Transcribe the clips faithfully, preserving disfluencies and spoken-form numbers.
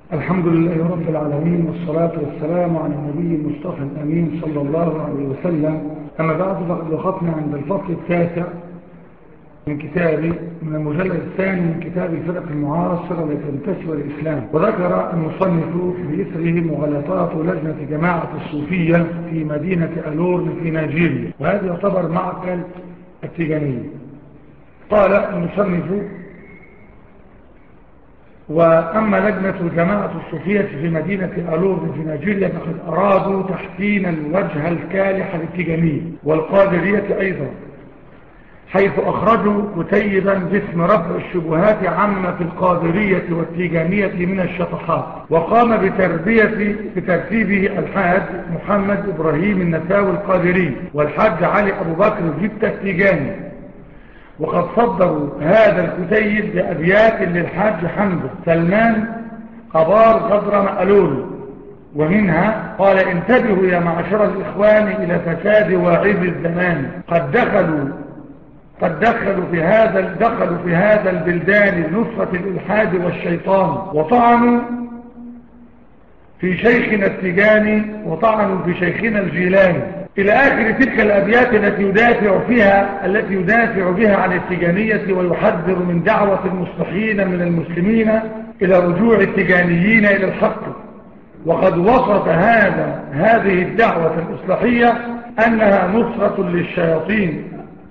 الحمد لله رب العالمين، والصلاة والسلام على النبي المصطفى الأمين صلى الله عليه وسلم. أما بعد، فقد وقفنا عند الفصل التاسع من كتاب من المجلد الثاني من كتاب الفرق المعاصرة التي تنتسب الإسلام. وذكر المصنف بإثره مغالطات لجنة جماعة الصوفية في مدينة ألورن في نيجيريا، وهذا يعتبر معقل التيجانية. قال المصنف: وأما لجنة الجماعة الصوفية في مدينة ألورن في نيجيريا فقد أرادوا تحسين الوجه الكالح للتيجانية والقادرية أيضا، حيث أخرجوا كتيبا باسم رفع الشبهات عامة في القادرية والتيجانية من الشطحات، وقام بتربية بترتيبه الحاج محمد إبراهيم النساوي القادري والحاج علي أبو بكر جبتة التيجاني. وقد صدروا هذا الكتيب بأبيات للحاج حمد سلمان قبار غضر مألول، ومنها قال: انتبهوا يا معشر الإخوان إلى فساد واعظ الزمان، قد دخلوا قد دخلوا في هذا دخلوا في هذا البلدان لنصرة الإلحاد والشيطان، وطعنوا في شيخنا التيجاني وطعنوا في شيخنا الجيلاني، إلى آخر تلك الأبيات التي يدافع فيها التي يدافع بها عن التيجانية ويحذر من دعوة المصلحين من المسلمين إلى رجوع التيجانيين إلى الحق. وقد وصف هذا هذه الدعوة الإصلاحية أنها نصرة للشياطين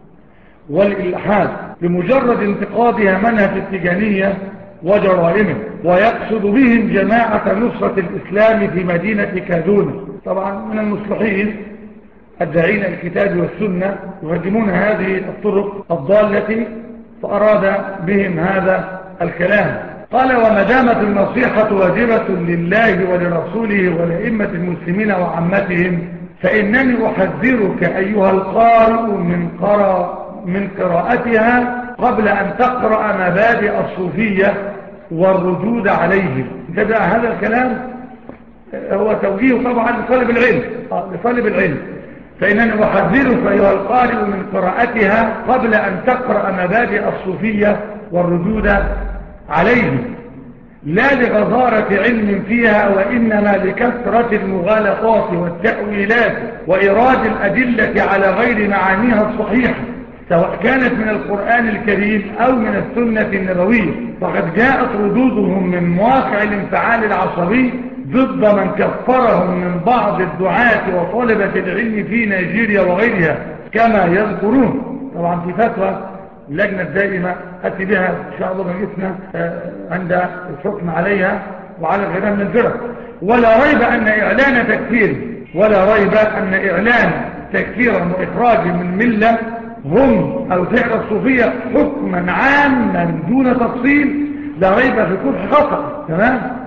والإلحاد لمجرد انتقادها منهج التيجانية وجرائمه، ويقصد بهم جماعة نصرة الإسلام في مدينة كادونا. طبعا من المصلحين الداعين الكتاب والسنة يهاجمون هذه الطرق الضالة، فأراد بهم هذا الكلام. قال: وما دامت النصيحة واجبة لله ولرسوله ولأئمة المسلمين وعامتهم، فإنني أحذرك أيها القارئ من قراء من قراءتها قبل أن تقرأ مبادئ الصوفية والردود عليهم. انتبه، هذا الكلام هو توجيه طبعا لطالب العلم لطالب العلم فإنني أحذرك أيها القارئ من قراءتها قبل أن تقرأ مبادئ الصوفية والردود عليهم، لا لغزارة علم فيها، وإنما لكثرة المغالطات والتأويلات وإيراد الأدلة على غير معانيها الصحيحة، سواء كانت من القرآن الكريم أو من السنة النبوية. فقد جاءت ردودهم من مواقع الانفعال العصبي ضد من كفرهم من بعض الدعاة وطلبة العلم في نيجيريا وغيرها كما يذكرون. طبعا في فتوى اللجنة الدائمة أتي بها إن شاء الله مجلسنا عند الحكم عليها وعلى غيرها من الفرق. ولا ريب أن إعلان تكفير ولا ريب أن إعلان تكفيرا وإخراج من ملة هم أو فعل الصوفية حكما عاما دون تفصيل لا ريب في كل خطأ. تمام.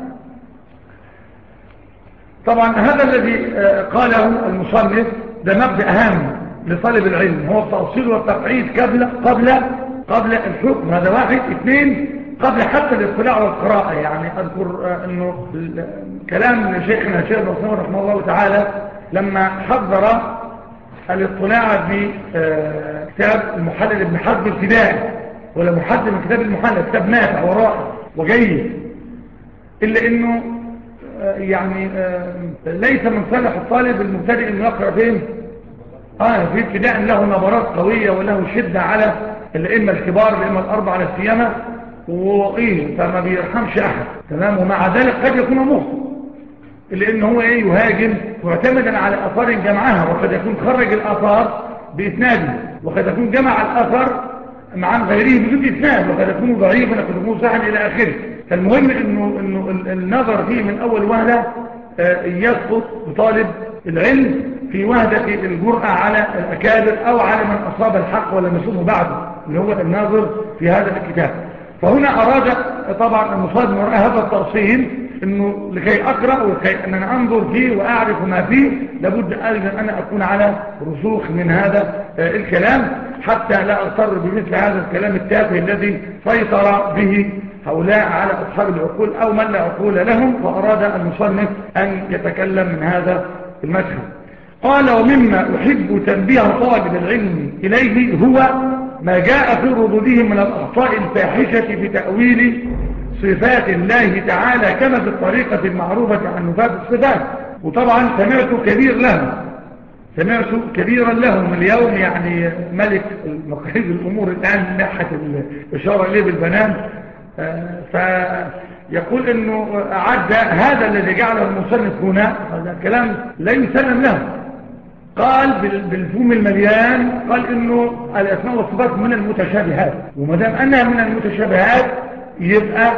طبعا هذا الذي قاله المصنف ده مبدأ هام لطالب العلم، هو التأصيل والتقعيد قبل قبل قبل الحكم. هذا واحد. اثنين، قبل حتى الاطلاع والقراءة. يعني أذكر أنه كلام شيخنا شيخ نصير رحمه الله تعالى لما حضر الاطلاع في كتاب المحلل ابن حزم الابتدائي، ولا محدد من كتاب المحلل، كتاب نافع ورائع وجيد، إلا أنه يعني ليس من صالح الطالب المبتدئ أنه يقرأ فين آه في ابتداء له نبرات قوية وله شدة على الأئمة الكبار، الأئمة الأربعة على السيامة، وإيه فما بيرحمش أحد. تمام. ومع ذلك قد يكون مخطئ، لأنه هو إيه يهاجم معتمدا على أثار جمعها، وقد يكون خرج الأثار بإسناده، وقد يكون جمع الأثر مع غيره بدون إسناد، وقد يكون ضعيفا وقد يكون صحيحا إلى آخره. فالمهم إنه, إنه النظر فيه من أول وهلة يسقط بطالب العلم في وهدة الجرأة على الأكابر أو على من أصاب الحق ولم يصبه بعده، اللي هو الناظر في هذا الكتاب. فهنا أراد طبعا المصاد من وراء هذا الترصيل انه لكي اقرأ ولكي اننا انظر فيه واعرف ما فيه لابد ايضا ان انا اكون على رسوخ من هذا الكلام، حتى لا اضطر بمثل هذا الكلام التافه الذي سيطر به هؤلاء على اصحاب العقول او من لا عقول لهم. فاراد المصنف ان يتكلم من هذا المشهد. قال: ومما احب تنبيه طالب العلم اليه هو ما جاء في ردودهم من الاخطاء الفاحشة في تأويل صفات الله تعالى كما في الطريقة المعروفة عن نفاة الصفات. وطبعا سمعت كبير لهم سمعت كبيرا لهم اليوم، يعني ملك مقاييس الأمور الآن من ناحية الإشارة إليه بالبنان، فيقول أنه عد هذا الذي جعله المصنف هنا، هذا كلام لا يسلم له. قال بالفم المليان، قال انه الاسماء والصفات من المتشابهات، وما دام انها من المتشابهات يبقى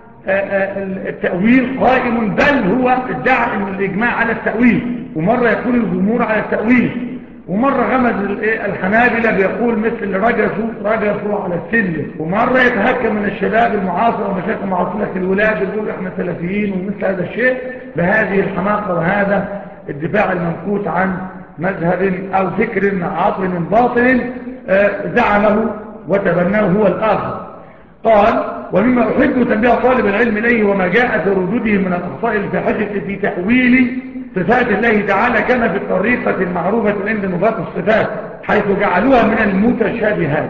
التأويل قائم، بل هو ادعى ان الاجماع على التأويل، ومرة يقول الجمهور على التأويل، ومرة غمز الحنابلة بيقول مثل رجسوا رجسوا على السلم، ومرة يتهكم من الشباب المعاصر ومشايخ المعاصرة في الولاد يقول احنا سلفيين ومثل هذا الشيء بهذه الحماقة وهذا الدفاع المنكوت عن مذهب أو فكر عاطل باطل زعمه وتبناه هو الآخر. قال: ومما أحب تنبيه طالب العلم إليه وما جاء في ردوده من الأخطاء الفاحشة في تأويل صفات الله تعالى كما في الطريقة المعروفة عند نفاة الصفات، حيث جعلوها من المتشابهات،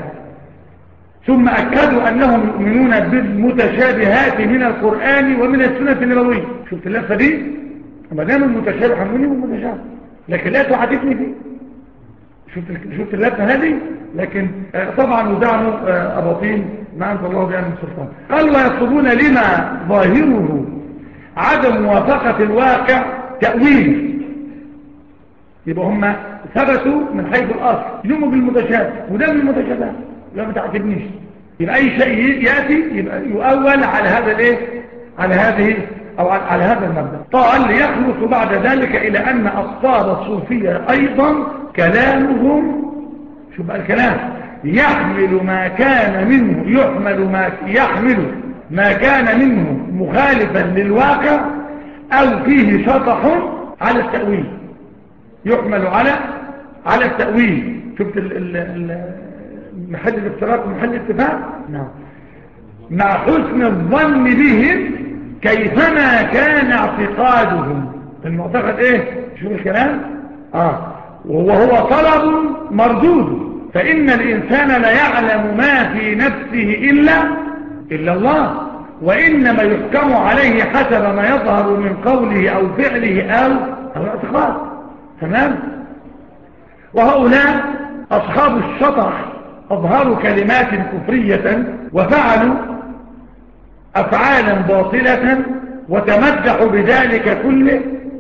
ثم أكدوا أنهم يؤمنون بالمتشابهات من القرآن ومن السنة النبوية. شفت اللفة دي؟ ما دام المتشابه هنقول المتشابه، لكن لا تعاتفني فيه. شفت شفت اللفه هذه؟ لكن آه طبعا ودعموا آه اباطيل ما انزل الله بها من سلطان. قال: ويقصدون لما ظاهره عدم موافقه الواقع تاويل. يبقى هم ثبتوا من حيث الاصل يؤمنوا بالمتشابه، وده من المتشابه لا ما تعاتبنيش. يبقى اي شيء ياتي يبقى يؤول على هذا الايه، على هذه أو على هذا المبدأ. قال: ليخلص بعد ذلك إلى أن أصحاب الصوفية أيضا كلامهم، شوف بقى الكلام، يحمل ما كان منه يحمل ما يحمل ما كان منه مخالفا للواقع أو فيه شطح على التأويل. يحمل على على التأويل. شفت محل الافتراق ومحل الاتفاق؟ نعم. مع حسن الظن بهم كيفما كان اعتقادهم. المعتقد ايه؟ شوف الكلام اه وهو طلب مردود، فإن الإنسان لا يعلم ما في نفسه إلا إلا الله، وإنما يحكم عليه حسب ما يظهر من قوله أو فعله أو أو اعتقاد. تمام. وهؤلاء أصحاب الشطح أظهروا كلمات كفرية وفعلوا أفعالا باطلة وتمدحوا بذلك كله.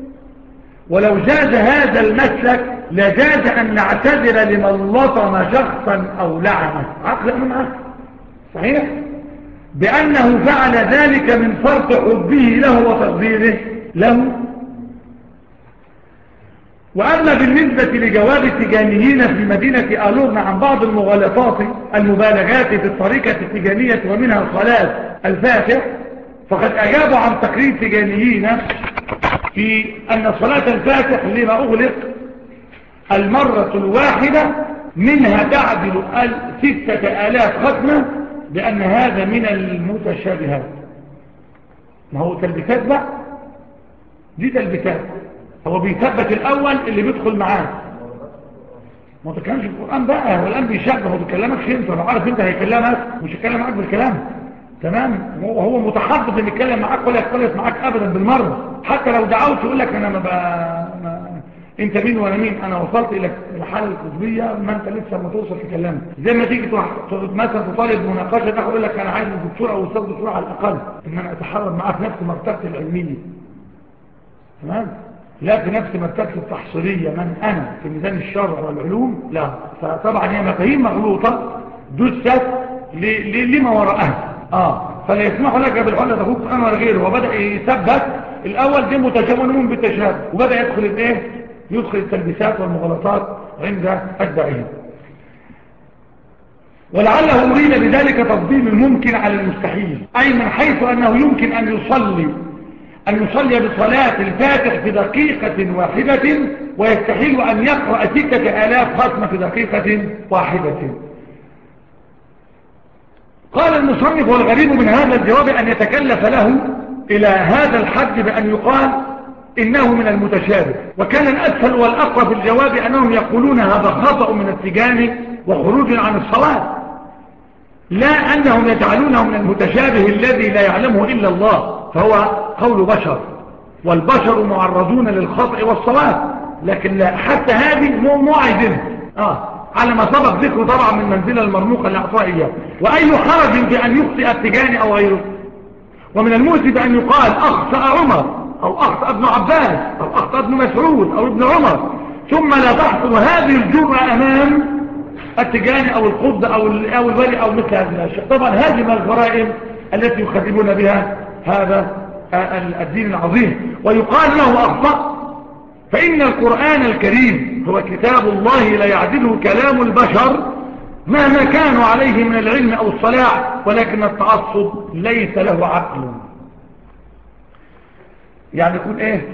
ولو جاز هذا المسلك لجاز أن نعتذر لمن لطم شخصا أو لعنه، عقل أم عقل صحيح، بأنه فعل ذلك من فرط حبه له وتقديره له. وأما بالنسبة لجواب التجانيين في مدينة آلورن عن بعض المغالطات المبالغات في الطريقة التجانية ومنها الصلاة الفاتح، فقد أجابوا عن تقرير تجانيين في أن صلاة الفاتح لما أغلق المرة الواحدة منها تعدل ستة آلاف ختمة، بأن هذا من المتشابهات. ما هو تلبسات بقى، دي تلبسات. هو بيثبت الأول اللي بيدخل معاه، ما تكلمش القرآن بقى، هو الآن بيشبه، هو بيكلمك انت، لو عارف انت هيكلمك مش هيكلم معاك بالكلام. تمام. هو متحضر ان يتكلم معاك ولا يختلط معاك ابدا بالمره، حتى لو دعوت يقول لك انا ما, ب... ما انت مين وانا مين، انا وصلت الى الحاله القطبيه ما انت لسه ما توصل تكلمني. زي ما تيجي مثلا تطالب مناقشه تاخد يقول لك انا عايز دكتور او استاذ دكتور على الاقل ان انا اتحرر معاه في نفس مرتبتي العلميه. تمام. لا في نفس مرتبتي التحصيليه من انا في ميزان الشرع والعلوم، لا. فطبعا هي مفاهيم مغلوطه دست لما وراءها. اه فلا يسمح لك بالحل تفوق القرآن ولا غيره. وبدأ يثبت الأول دي متشابه ونمون بالتشابه، وبدأ يدخل الايه، يدخل التلبيسات والمغالطات عند أتباعهم. ولعله أريد بذلك تفضيل الممكن على المستحيل، أي من حيث أنه يمكن أن يصلي أن يصلي بصلاة الفاتح في دقيقة واحدة، ويستحيل أن يقرأ ستة آلاف ختمة في دقيقة واحدة. قال المصنف: والغريب من هذا الجواب أن يتكلف له إلى هذا الحد بأن يقال إنه من المتشابه، وكان الأسهل والأقوى في الجواب أنهم يقولون هذا خطأ من التجاني وخروج عن الصواب، لا أنهم يجعلونه من المتشابه الذي لا يعلمه إلا الله، فهو قول بشر، والبشر معرضون للخطأ والصواب، لكن لا، حتى هذه مو عايزينها آه على ما سبق ذكره طبعا من منزلة المرموقة اللي أعطوها إياه. وأي حرج في أن يخطئ التجاني أو غيره؟ ومن المؤسف أن يقال أخطأ عمر أو أخطأ ابن عباس أو أخطأ ابن مسعود أو ابن عمر، ثم لا تحصل هذه الجرأة أمام التجاني أو القطب أو أو الولي أو مثل هذه الأشياء. طبعا هذه من الجرائم التي يخربون بها هذا الدين العظيم. ويقال له أخطأ، فإن القرآن الكريم هو كتاب الله لا يعدله كلام البشر مهما كانوا عليه من العلم أو الصلاح، ولكن التعصب ليس له عقل. يعني يكون ايه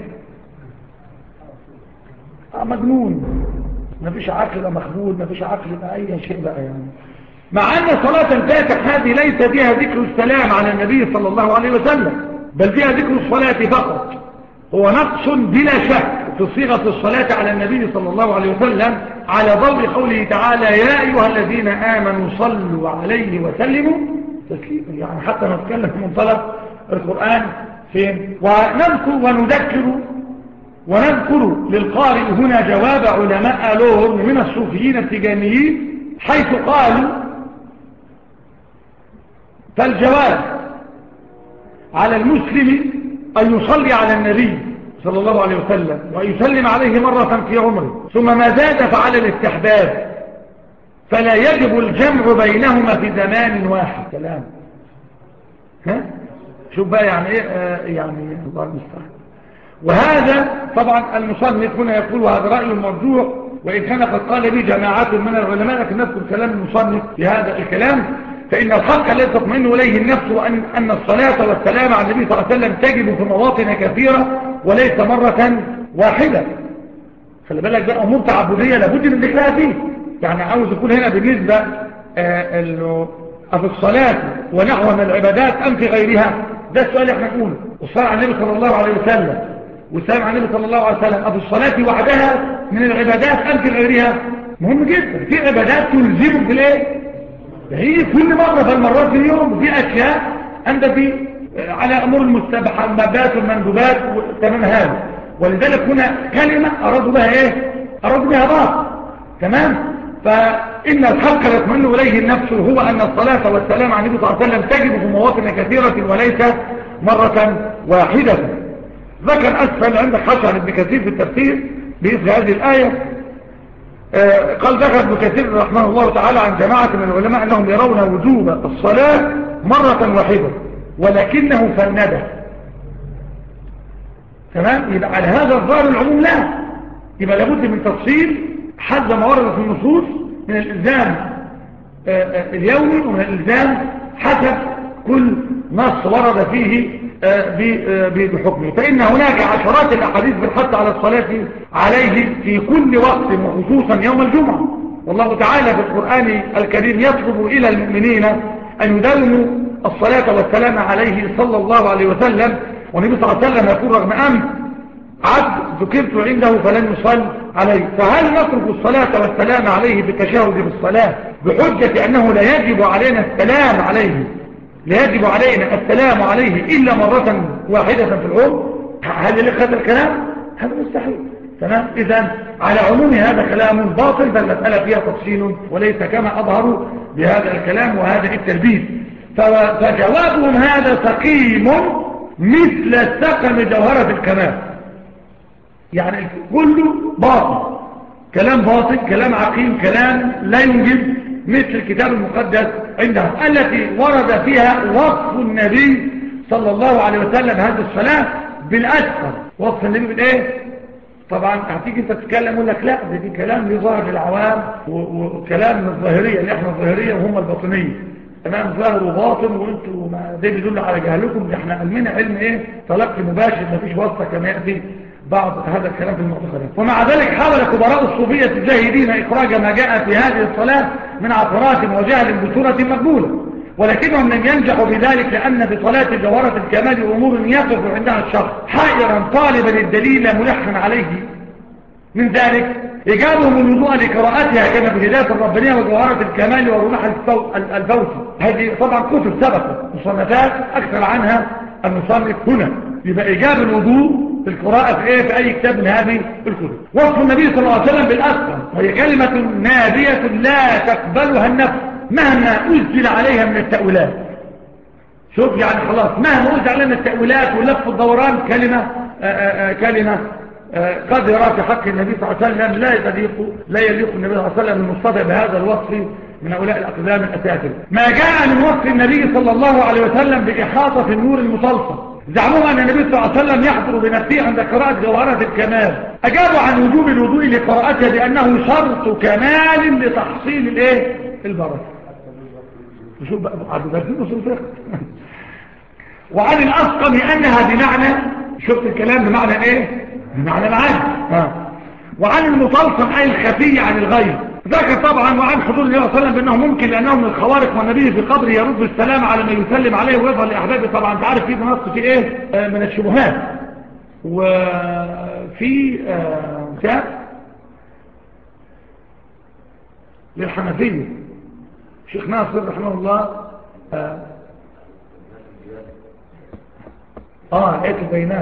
آه مجنون، ما فيش عقل يبقى مخبول، ما فيش عقل يبقى اي شيء بقى. يعني مع ان صلاة الفاتح هذه ليس فيها ذكر السلام على النبي صلى الله عليه وسلم، بل فيها ذكر الصلاة فقط. هو نقص بلا شك في صيغة الصلاة على النبي صلى الله عليه وسلم على ضوء قوله تعالى يا أيها الذين آمنوا صلوا عليه وسلموا تسليما. يعني حتى نتكلم في منطلق القرآن فين، ونذكر ونذكر ونذكر للقارئ هنا جواب علماء لهم من الصوفيين التجانيين، حيث قالوا فالجواب على المسلم أن يصلي على النبي صلى الله عليه وسلم ويسلم عليه مرة في عمره، ثم ما زاد فعلى الاستحباب، فلا يجب الجمع بينهما في زمان واحد. كلام ها شوف بقى يعني ايه آه يعني الله المستعان. وهذا طبعا المصنف هنا يقول وهذا رأي مرجوح، وإن كان قد قال به جماعات من العلماء، لكن نذكر كلام المصنف في هذا الكلام. فإن الحق الذي تطمئن إليه النفس وأن أن الصلاة والسلام على النبي صلى الله عليه وسلم تجب في مواطن كثيرة وليس مرة واحدة. خلي بالك بقى أمور تعبدية لابد من ذكرها فيه. يعني عاوز يكون هنا بالنسبة آه في الصلاة ونحو من العبادات أم في غيرها، ده السؤال احنا نقوله. والصلاة على النبي صلى الله عليه وسلم والسلام على النبي صلى الله عليه وسلم أم في الصلاة وحدها من العبادات أم في غيرها؟ مهم جدا. في عبادات تلزمك بالايه؟ هي كل مرة في المرات في اليوم في أشياء أنت في على أمور المستحبات والمندوبات تمام هذا. ولذلك هنا كلمة أرادوا بها إيه؟ أرادوا بها بعض. تمام؟ فإن الحق يطمئن إليه النفس هو أن الصلاة والسلام على النبي صلى الله عليه وسلم تجب في مواطن كثيرة وليس مرة واحدة. ذكر أسفل عندك حشر ابن كثير في التفسير بإثر هذه الآية. آه قال ذكر ابن كثير رحمه الله تعالى عن جماعة من العلماء أنهم يرون وجوب الصلاة مرة واحدة ولكنه فنده. تمام؟ يبقى على هذا الظاهر العموم لا، يبقى لابد من تفصيل حسب ما ورد في النصوص من الإلزام آه آه اليومي ومن الإلزام حسب كل نص ورد فيه بحكمه. فإن هناك عشرات الأحاديث بالحث على الصلاة عليه في كل وقت وخصوصا يوم الجمعة. والله تعالى في القرآن الكريم يطلب إلى المؤمنين أن يداوموا الصلاة والسلام عليه صلى الله عليه وسلم. والنبي صلى الله عليه وسلم يقول رغم أن عبد ذكرت عنده فلن يصل عليه، فهل نترك الصلاة والسلام عليه بالتشهد بالصلاة بحجة أنه لا يجب علينا السلام عليه لا يجب علينا السلام عليه إلا مرة واحدة في العمر؟ هل لك هذا الكلام؟ هذا مستحيل. تمام؟ إذن على عموم هذا كلام باطل، فالمسألة فيها تفصيل وليس كما أظهروا بهذا الكلام وهذا التلبيس. فجوابهم هذا سقيم مثل السقم جوهرة الكمال. يعني كله باطل، كلام باطل، كلام عقيم، كلام لا ينجب، مثل الكتاب المقدس عندهم التي ورد فيها وصف النبي صلى الله عليه وسلم هذه الصلاة بالأسفل. وصف النبي بالإيه؟ طبعا هتيجي انت تتكلم يقول لك لا ده دي كلام لظاهر العوام وكلام من الظاهرية اللي احنا الظاهرية وهم الباطنية. تمام؟ ظاهر وباطن وانتوا ده بيدل على جهلكم. احنا علمنا علم ايه؟ تلقي مباشر، مفيش واسطة كما يأتي بعض هذا الكلام في المعتقدات. ومع ذلك حاول كبراء الصوفية الزاهدين إخراج ما جاء في هذه الصلاة من عثرات وجهل بصورة مقبولة، ولكنهم لم ينجحوا بذلك، لأن في صلاة جوهرة الكمال أمور يقف عندها الشخص حائرا طالبا الدليل ملحن عليه. من ذلك إجابهم الوضوء لقراءتها كما في الهداية الربانية وجوهرة الكمال ورمح الفوسي. هذه طبعا كتب سبقت مصنفات أكثر عنها المصنف هنا. يبقى إجاب الوضوء في القراءة في إيه في أي كتاب من هذه الكتب. وصف النبي صلى الله عليه وسلم بالأسقم وهي كلمة نادية لا تقبلها النفس مهما أنزل عليها من التأويلات. شوف يعني خلاص مهما أنزل عليها من التأويلات واللف والدوران كلمة آآ آآ كلمة قدرة في حق النبي صلى الله عليه وسلم لا يليق لا يليق النبي صلى الله عليه وسلم المصطفى بهذا الوصف من هؤلاء الأقدام الأساتذة. ما جاء من وصف النبي صلى الله عليه وسلم بإحاطة النور المطلسم زعموا أن النبي صلى الله عليه وسلم يحضر بنفسه عند قراءة جوهرة الكمال. أجابوا عن وجوب الوضوء لقراءتها بأنه شرط كمال لتحصيل الايه البركة. شوف بقى عبد الفقه. وعن الأسقم أنها بمعنى شفت الكلام بمعنى ايه بمعنى العجز. وعن المطلسم أي الخفي عن الغيب. ذكر طبعا وعن حضور النبي صلى الله عليه وسلم بأنه ممكن لأنه من الخوارق والنبي في قبره يرد السلام على من يسلم عليه ويظهر لأحبابه. طبعا انت عارف في نص في ايه آه من الشبهات. وفي كتاب آه للحنفية شيخ ناصر رحمه الله اه, آه آيات البينات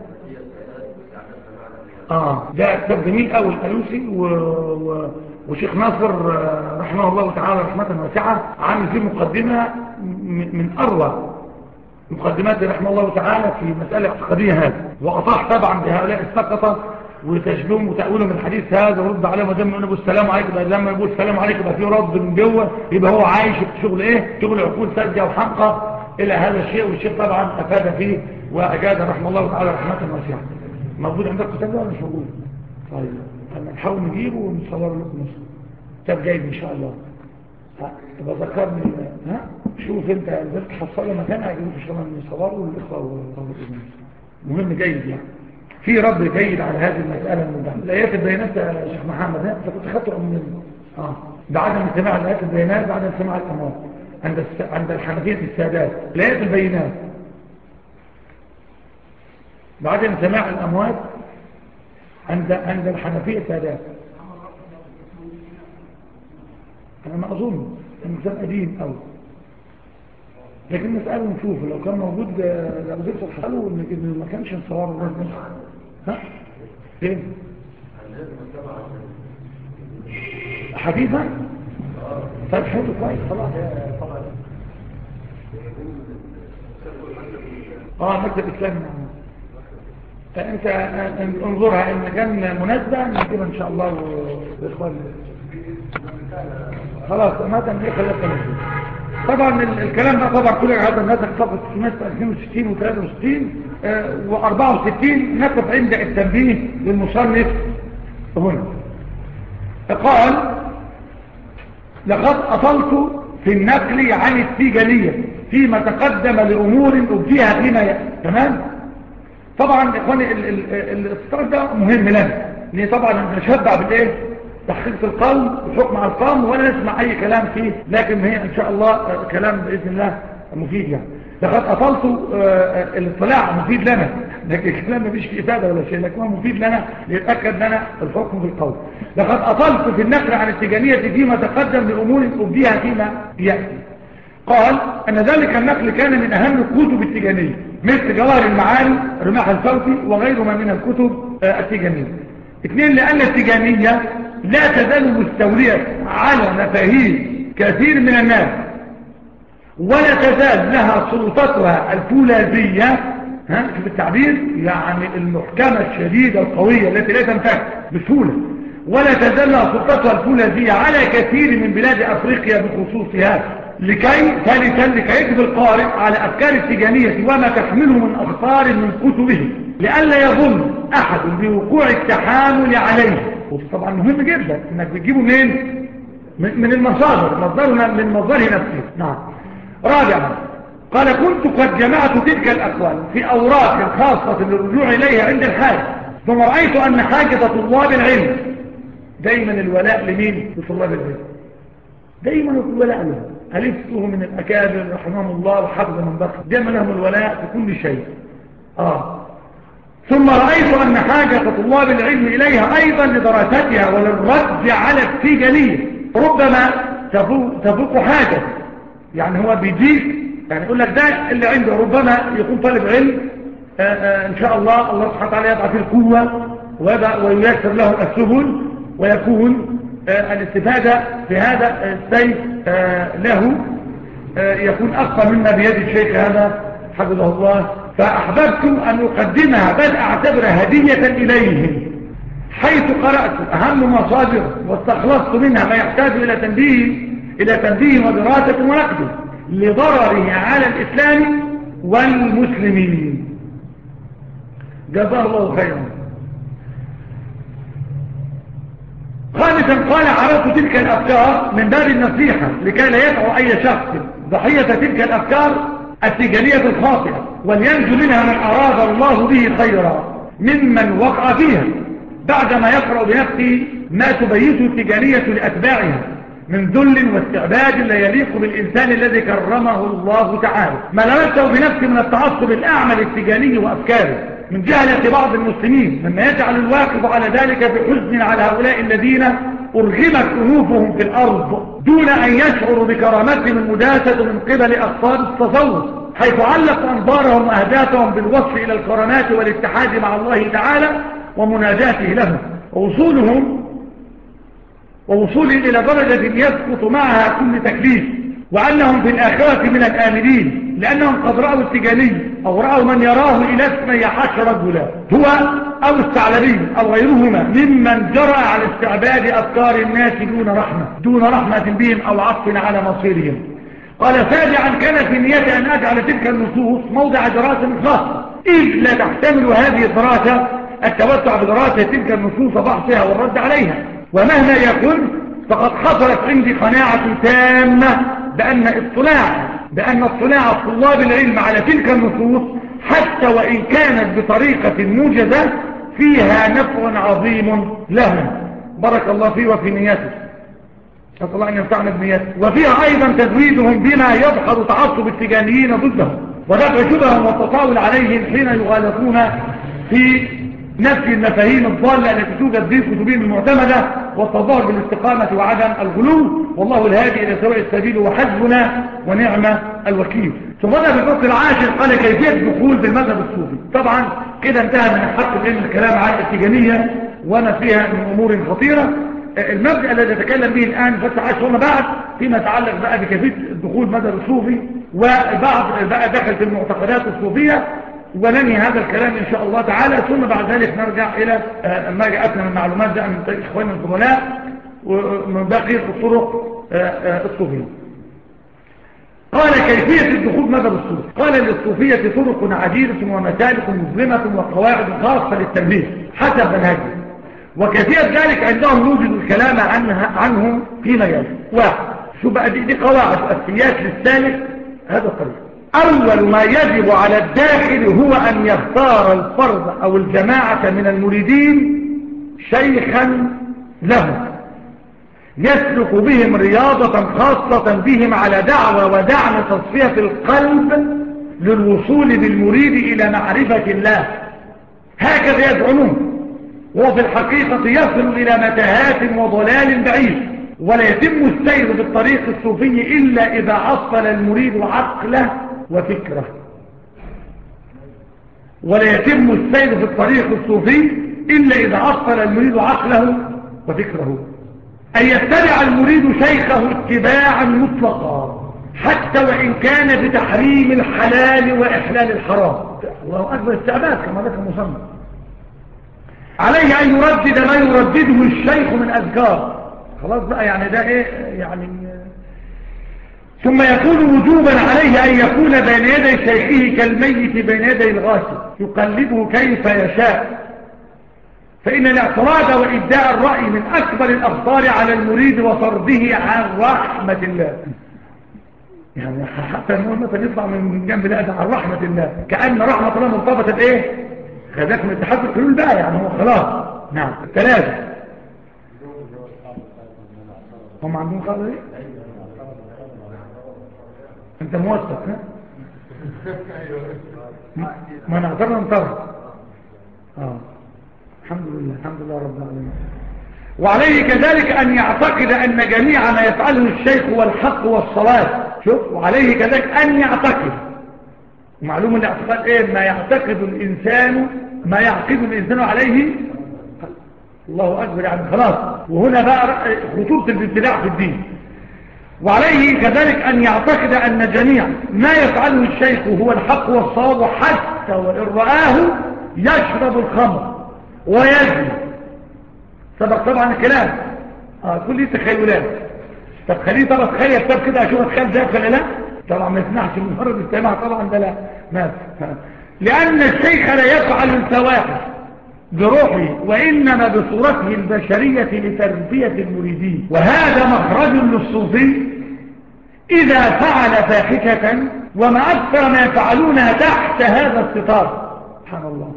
اه ده كتاب جميل قوي الألوسي و... و... وشيخ ناصر رحمه الله تعالى رحمة واسعة عامل فيه مقدمة من أروع مقدمات رحمه الله تعالى في مسألة اعتقادية هذه. وأطاح طبعا بهؤلاء السقطة وتشبيههم وتأويلهم الحديث هذا ورد عليهم ودم يقول السلام عليكم لما يقول السلام عليكم يبقى فيه رد من جوه يبقى هو عايش في شغل ايه شغل عقول ساذجة وحمقى إلى هذا الشيء. والشيخ طبعا أفاد فيه وأجاد رحمه الله تعالى رحمة واسعة. موجود عندك كتاب ولا مش موجود؟ طيب نحاول نجيبه ونصور لكم نصر كتاب جيد ان شاء الله. تبقى ذكرني ها شوف انت نزلت حصله مكانها يجيبوا في شغل نصوره للاخوه مهم جيد يعني في رد جيد على هذه المساله المبهمه. الايات البيانات يا شيخ محمد انت كنت خدته من اه بعدم سماع الايات البيانات بعدم سماع الاموات عند الس... عند الحنفيه السادات الايات البينات بعدم سماع الاموات عند عند الحنفيه السادات. انا ما اظن انه كان قديم قوي لكن نساله نشوفه لو كان موجود لو قدرت تحصله ان ما كانش نصوره ها فين حديثا طيب حلو كويس خلاص طبعا اه مكتب اسلامي انت انظرها ان كان مناسبة نجيبها ان شاء الله واخوان خلاص ما تنجي خلال تنجي. طبعا الكلام ده طبعا كل هذا النسخ صفحة ستمائة واثنين وستين وثلاثة وستين واربعة وستين نقف عند التنبيه للمصنف هنا. قال لقد أطلت في النقل عن التيجانية فيما تقدم لأمور أبديها فيما يأتي. تمام. طبعا اخواني الاستطراد ده مهم لنا لان طبعا نشبع بالايه تحقيق القول والحكم على القول ولا نسمع اي كلام فيه لكن هي ان شاء الله كلام باذن الله مفيد يعني. لقد اطلت الاطلاع مفيد لنا لكن الكلام ما فيش فيه افاده ولا شيء لكن هو مفيد لنا ليتاكد لنا الحكم بالقول. لقد اطلت في النقل عن التيجانيه فيما تقدم لامور ابديها فيما ياتي. قال ان ذلك النقل كان من اهم الكتب التيجانيه مثل جواهر المعاني رماح الفوسي وغيرها من الكتب التيجانيه. اثنين لان التيجانيه لا تزال مستوليه على مفاهيم كثير من الناس ولا تزال لها سلطتها الفولاذيه ها في التعبير يعني المحكمه الشديده القويه التي لا تنفك بسهوله ولا تزال لها سلطتها الفولاذيه على كثير من بلاد افريقيا بخصوصها لكي ثالثا لكي يجب القارئ على أفكار التيجانية وما تحمله من أخطار من كتبه لئلا يظن أحد بوقوع التحامل عليه. وطبعا مهم جدا انك بتجيبه منين من المصادر مصدرنا من مصدره نفسه. نعم. رابعا قال كنت قد جمعت تلك الأقوال في أوراق خاصة للرجوع إليها عند الحاجة ثم رأيت أن حاجة طلاب العلم دايما الولاء لمين لطلاب العلم دايما الولاء لهم ألفته من الأكابر رحمهم الله وحفظ من بخر دائما لهم الولاء في كل شيء. آه ثم رأيت أن حاجة طلاب العلم إليها أيضا لدراستها وللرد على التيجانية ربما تفوق, تفوق حاجة. يعني هو بيجيك يعني يقول لك ده اللي عنده ربما يكون طالب علم آآ آآ إن شاء الله الله سبحانه وتعالى يضع فيه القوة وييسر له السبل ويكون الاستفادة في هذا السيف له يكون أقوى مما بيد الشيخ هذا حفظه الله. فأحببت أن أقدمها بل أعتبرها هدية إليهم حيث قرأت أهم مصادر واستخلصت منها ما يحتاج إلى تنبيه إلى تنبيه ودراسة ونقد لضرره على الإسلام والمسلمين. جزاه الله خيرا. خامسا قال عرفت تلك الأفكار من باب النصيحة لكي لا يدعو أي شخص ضحية تلك الأفكار التجارية الخاطئة ولينجو منها من أراد الله به خيرا ممن وقع فيها بعدما يقرأ بنفسه ما تبيته التجارية لأتباعها من ذل واستعباد لا يليق بالإنسان الذي كرمه الله تعالى. ما لمسه بنفسه من التعصب الأعمى الاتجاني وأفكاره من جهلة بعض المسلمين مما يجعل الواقف على ذلك بحزن على هؤلاء الذين أرغمت أنوفهم في الأرض دون أن يشعروا بكرامتهم المداسة من قبل أقطاب التصوف حيث علق أنظارهم وأهدافهم بالوصف إلى الكرامات والاتحاد مع الله تعالى ومناجاته له ووصولهم ووصولهم إلى درجة يسقط معها كل تكليف وأنهم في الآخرة من الآمنين لأنهم قد رأوا التجاني أو رأوا من يراه إلى اثني عشر رجلا هو أو الثعلبي أو غيرهما ممن جرى على استعباد أفكار الناس دون رحمة دون رحمة بهم أو عطف على مصيرهم. قال سابعا كان في نيتي أن أجعل تلك النصوص موضع دراسة خاصة إذ لا تحتمل هذه الدراسة التوسع بدراسة تلك النصوص بحثها والرد عليها ومهما يكن فقد حصلت عندي قناعة تامة بأن اطلاع بأن اطلاع طلاب العلم على تلك النصوص حتى وإن كانت بطريقة موجزة فيها نفع عظيم لهم. بارك الله فيه وفي نيته أسأل الله أن ينفعنا بنيته. وفيها أيضا تزويدهم بما يظهر تعصب التجانيين ضدهم ودفع شبههم والتطاول عليهم حين يغالطون في نفي المفاهيم الضالة التي توجد في كتبهم المعتمدة والتظاهر بالاستقامة وعدم الغلو والله الهادي إلى سواء السبيل وحسبنا ونعم الوكيل. ثم بدأ في الفصل العاشر قال كيفية الدخول بالمذهب الصوفي. طبعا كده انتهى من حق العلم الكلام عن التجانية وما فيها من أمور خطيرة. المبدأ الذي نتكلم به الآن فصل عاشر وما بعد فيما يتعلق بقى بكيفية الدخول بالمذهب الصوفي وبعض بقى دخل في المعتقدات الصوفية وننهي هذا الكلام إن شاء الله تعالى ثم بعد ذلك نرجع إلى ما جاءتنا من معلومات ده من طريق إخواننا الفضلاء ومن بقية الطرق الصوفية. قال كيفية الدخول مذهب الصوفي. قال للصوفية طرق عديدة ومسالك مظلمة وقواعد خاصة للتبليغ حسب منهجه وكيفية ذلك عندهم نوجد الكلام عنها عنه فيما يلي. واحد شو بقى دي, دي قواعد أساسيات للسالك هذا الطريق. أول ما يجب على الداخل هو أن يختار الفرد أو الجماعة من المريدين شيخا له يسلك بهم رياضة خاصة بهم على دعوة ودعم تصفية القلب للوصول بالمريد إلى معرفة الله هكذا يزعمون وفي الحقيقة يصل إلى متاهات وضلال بعيد ولا يتم السير بالطريق الصوفي إلا إذا أصل المريد عقله وفكره ولا يتم السير في الطريق الصوفي إلا إذا أصل المريد عقله وفكره أن يتبع المريد شيخه اتباعا مطلقا حتى وإن كان بتحريم الحلال وإحلال الحرام. الله أكبر استعباد كما ذكر مصنف. عليه أن يردد ما يردده الشيخ من أذكار خلاص بقى يعني ده إيه يعني. ثم يكون وجوبا عليه أن يكون بين يدي شيخه كالميت بين يدي الغاسل يقلبه كيف يشاء فإن الاعتراض وإبداء الرأي من أكبر الأخطار على المريد وصرده عن رحمة الله. يعني حتى نقول مثلا يطلع من جنب الأدى عن رحمة الله كأن رحمة الله مرتبطة بإيه خذاك من اتحاد الحلول بقى يعني هو خلاص. نعم. ثلاثة هم عندهم قاعدة ايه انت موثق ها ما نعتبر نطرح آه. الحمد لله الحمد لله رب العالمين. وعليه كذلك أن يعتقد أن جميع ما يفعله الشيخ هو الحق والصواب. شوف، وعليه كذلك أن يعتقد، معلوم الاعتقاد إيه؟ ما يعتقد الإنسان، ما يعقد الإنسان عليه. الله أكبر، يعني خلاص. وهنا بقى خطورة الابتداع في الدين. وعليه كذلك أن يعتقد أن جميع ما يفعله الشيخ هو الحق والصواب، حتى وإن رآه يشرب الخمر ويزني. سبق طبعا الكلام. آه كل دي تخيلات. طب خليه طبعا تخيل كتاب كده اشوف اتخيل ده ولا لا. طبعا ما يسمحش مجرد استماع، طبعا ده لا ما. لأن الشيخ لا يفعل الفواحش بروحه، وإنما بصورته البشرية لتربية المريدين. وهذا مخرج للصوفي إذا فعل فاحشة، وما أكثر ما يفعلونها تحت هذا الستار. سبحان الله.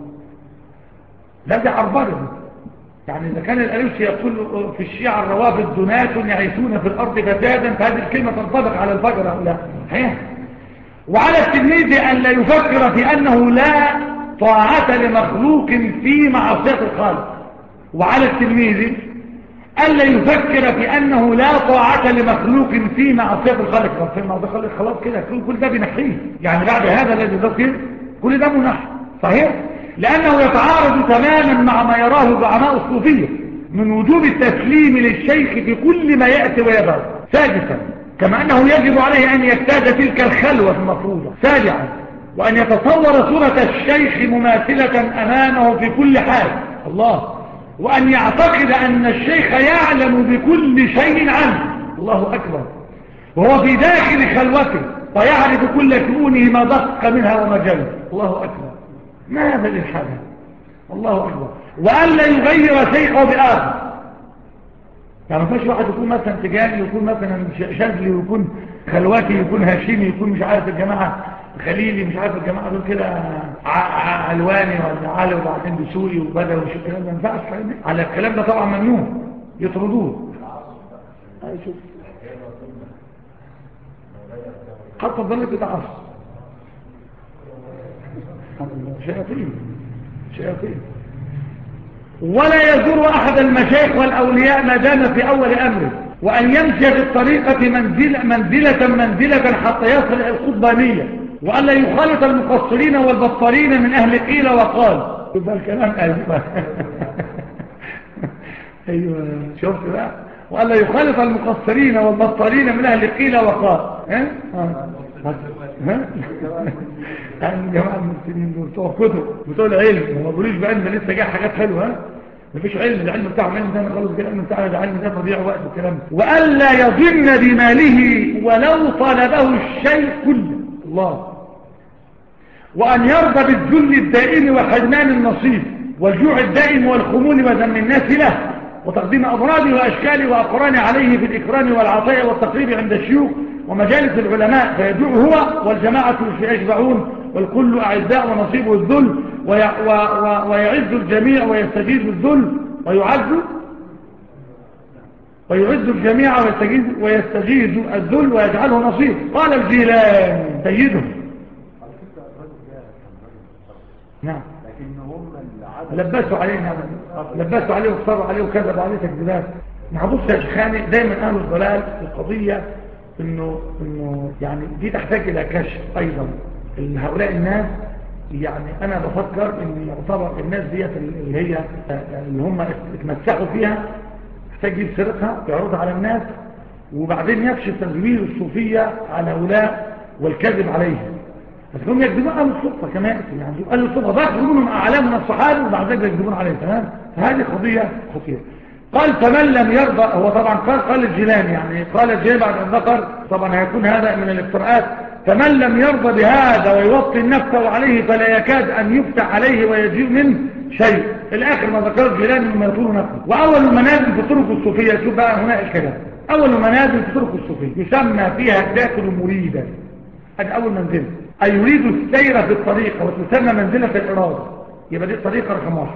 لا دي عربجة. يعني إذا كان الألوسي يقول في الشيعة الروافض دناة يعيشون في الأرض فسادا، فهذه الكلمة تنطبق على الفجر أو لا؟ صحيح. وعلى التلميذ أن لا يفكر في أنه لا طاعة لمخلوق في معصية الخالق. وعلى التلميذ أن لا يفكر في أنه لا طاعة لمخلوق في معصية الخالق. في معصية الخالق خلاص كده كل ده بنحيه. يعني بعد هذا الذي ذكر كل ده منح. صحيح. لأنه يتعارض تماما مع ما يراه زعماء الصوفية من وجوب التسليم للشيخ في كل ما يأتي ويظهر. سادسا، كما أنه يجب عليه أن يجتاز تلك الخلوة المفروضة. سابعا، وأن يتصور صورة الشيخ مماثلة أمامه في كل حال. الله. وأن يعتقد أن الشيخ يعلم بكل شيء عنه. الله أكبر. وهو في داخل خلوته ويعرف كل شؤونه ما دق منها وما جل. الله أكبر. ما هذا الإلحاد؟ الله أكبر. وأن لا يغير شيخه بآخر. يعني ما فيش واحد يكون مثلا تجاني، يكون مثلا شاذلي، ويكون خلواتي، يكون هاشمي، يكون مش عارف الجماعة خليلي، مش عارف الجماعة دول كده علواني ولا علي، وبعدين دسوقي وبدوي وشو الكلام ده. ما ينفعش على الكلام ده، طبعا ممنوع، يطردوه. هاي شوف حتى الضلال بتعصب شياطين شياطين. ولا يزور أحد المشايخ والأولياء ما دام في أول أمره، وأن يمشي في الطريقة منزلة منزلة منزلة حتى يصل إلى القطبانية، وأن لا يخالط المقصرين والبطارين من أهل قيل وقال. يبقى الكلام أيوة أيوة شفت بقى. وأن لا يخالط المقصرين والبطارين من أهل قيل وقال. ها ها يعني جماعة المسلمين دول بتوع كتب بتوع العلم، وما بيقولوش بقى ان لسه جاي حاجات حلوه. ها مفيش علم، العلم بتاعهم علم تاني خالص، العلم بتاعنا ده علم ده تضييع وقت والكلام. والا يظن بماله ولو طلبه الشيء كله. الله. وان يرضى بالذل الدائم وحرمان النصيب والجوع الدائم والخمول وذم الناس له، وتقديم أمراضه وأشكاله وأقرانه عليه في الإكرام والعطاء والتقريب عند الشيوخ ومجالس العلماء، فيجوع هو والجماعة يشبعون والكل أعزاء ونصيبه الذل، ويعز الجميع ويستجيز الذل، ويعز ويعز الجميع ويستجيز, ويستجيز الذل ويجعله نصيب. قال الجيلاني سيده. نعم. لبسوا علينا لبسوا عليه واختاروا عليه وكذبوا عليه تكذيبات. نبص يا شيخاني، دايما اهل الضلال القضيه انه انه يعني دي تحتاج الى كشف ايضا. هؤلاء الناس يعني انا بفكر ان يعتبر الناس ديت اللي هي اللي هم اتمسحوا فيها تحتاج يجيب سيرتها يعرضها على الناس، وبعدين يكشف تزوير الصوفيه على هؤلاء والكذب عليهم. بس هم يكذبون أهل الصفة كما يأتي، يعني أهل الصفة ذكروا منهم أعلام من الصحابة وبعد ذلك يكذبون عليه. تمام. فهذه قضية خطيرة. قال فمن لم يرضى، هو طبعا قال قال الجيلاني، يعني قال الجيلاني بعد أن ذكر، طبعا هيكون هذا من الافتراءات. فمن لم يرضى بهذا ويوطن نفسه عليه فلا يكاد أن يفتح عليه ويجيء منه شيء. الآخر ما ذكر الجيلاني مما يطول نفسه. وأول المنازل في طرق الصوفية، شوف بقى هنا الكلام، أول منازل في طرق الصوفية يسمى فيها الداخل مريدا. هذا أول منزل، أي يريد السير في الطريقة، وتسمى منزلة الإرادة. يبقى دي الطريقة رقم واحد.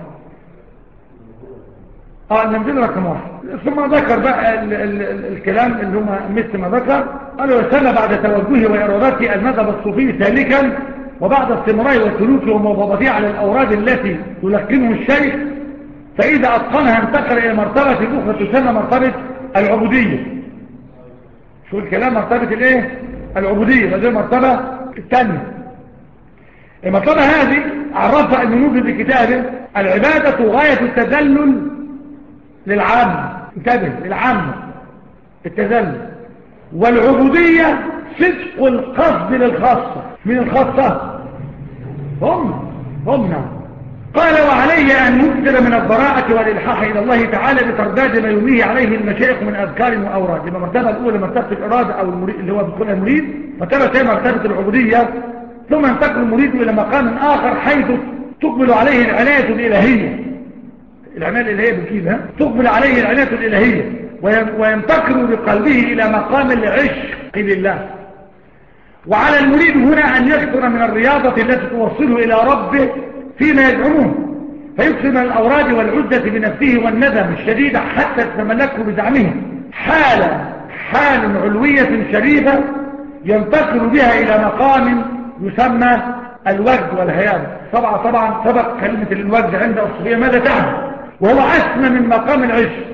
اه المنزلة رقم واحد. ثم ذكر بقى ال ال ال الكلام اللي هم مثل ما ذكر. قالوا يسمى بعد توجهه وإرادته المذهب الصوفي سالكا وبعد استمراره وسلوكه ومواظبته على الأوراد التي يلقنه الشيخ، فإذا أتقنها انتقل إلى مرتبة أخرى تسمى مرتبة العبودية. شو الكلام؟ مرتبة الايه؟ العبودية. هذه المرتبة الثانية. المرتبة هذه عرفها المنوفي بكتابه العبادة غاية التذلل للعام، انتبه، للعام التذلل، والعبودية صدق القصد للخاصة. من الخاصة هم هم نعم. قال وعليه أن نكثر من البراءة والإلحاح إلى الله تعالى بترداد ما يمليه عليه المشايخ من أذكار وأوراد. يبقى المرتبة الأولى مرتبة الإرادة أو المريد اللي هو بيكون المريد، مرتبة ثانية مرتبة العبودية، ثم ينتقل المريد إلى مقام آخر حيث تقبل عليه العناية الإلهية. العناية الإلهية بكده تقبل عليه العناية الإلهية وينتقل بقلبه إلى مقام العشق لله. وعلى المريد هنا أن يكثر من الرياضة التي توصله إلى ربه فيما يدعمه، فيكثر من الأوراد والعدة بنفسه والندم الشديدة حتى تتملكه بزعمه حالة حال علوية شريفة ينتقل بها إلى مقام يسمى الوجد والهيام. طبعا طبعا سبق كلمة الوجد عند الصوفية ماذا تعني، وهو أسمى من مقام العشق.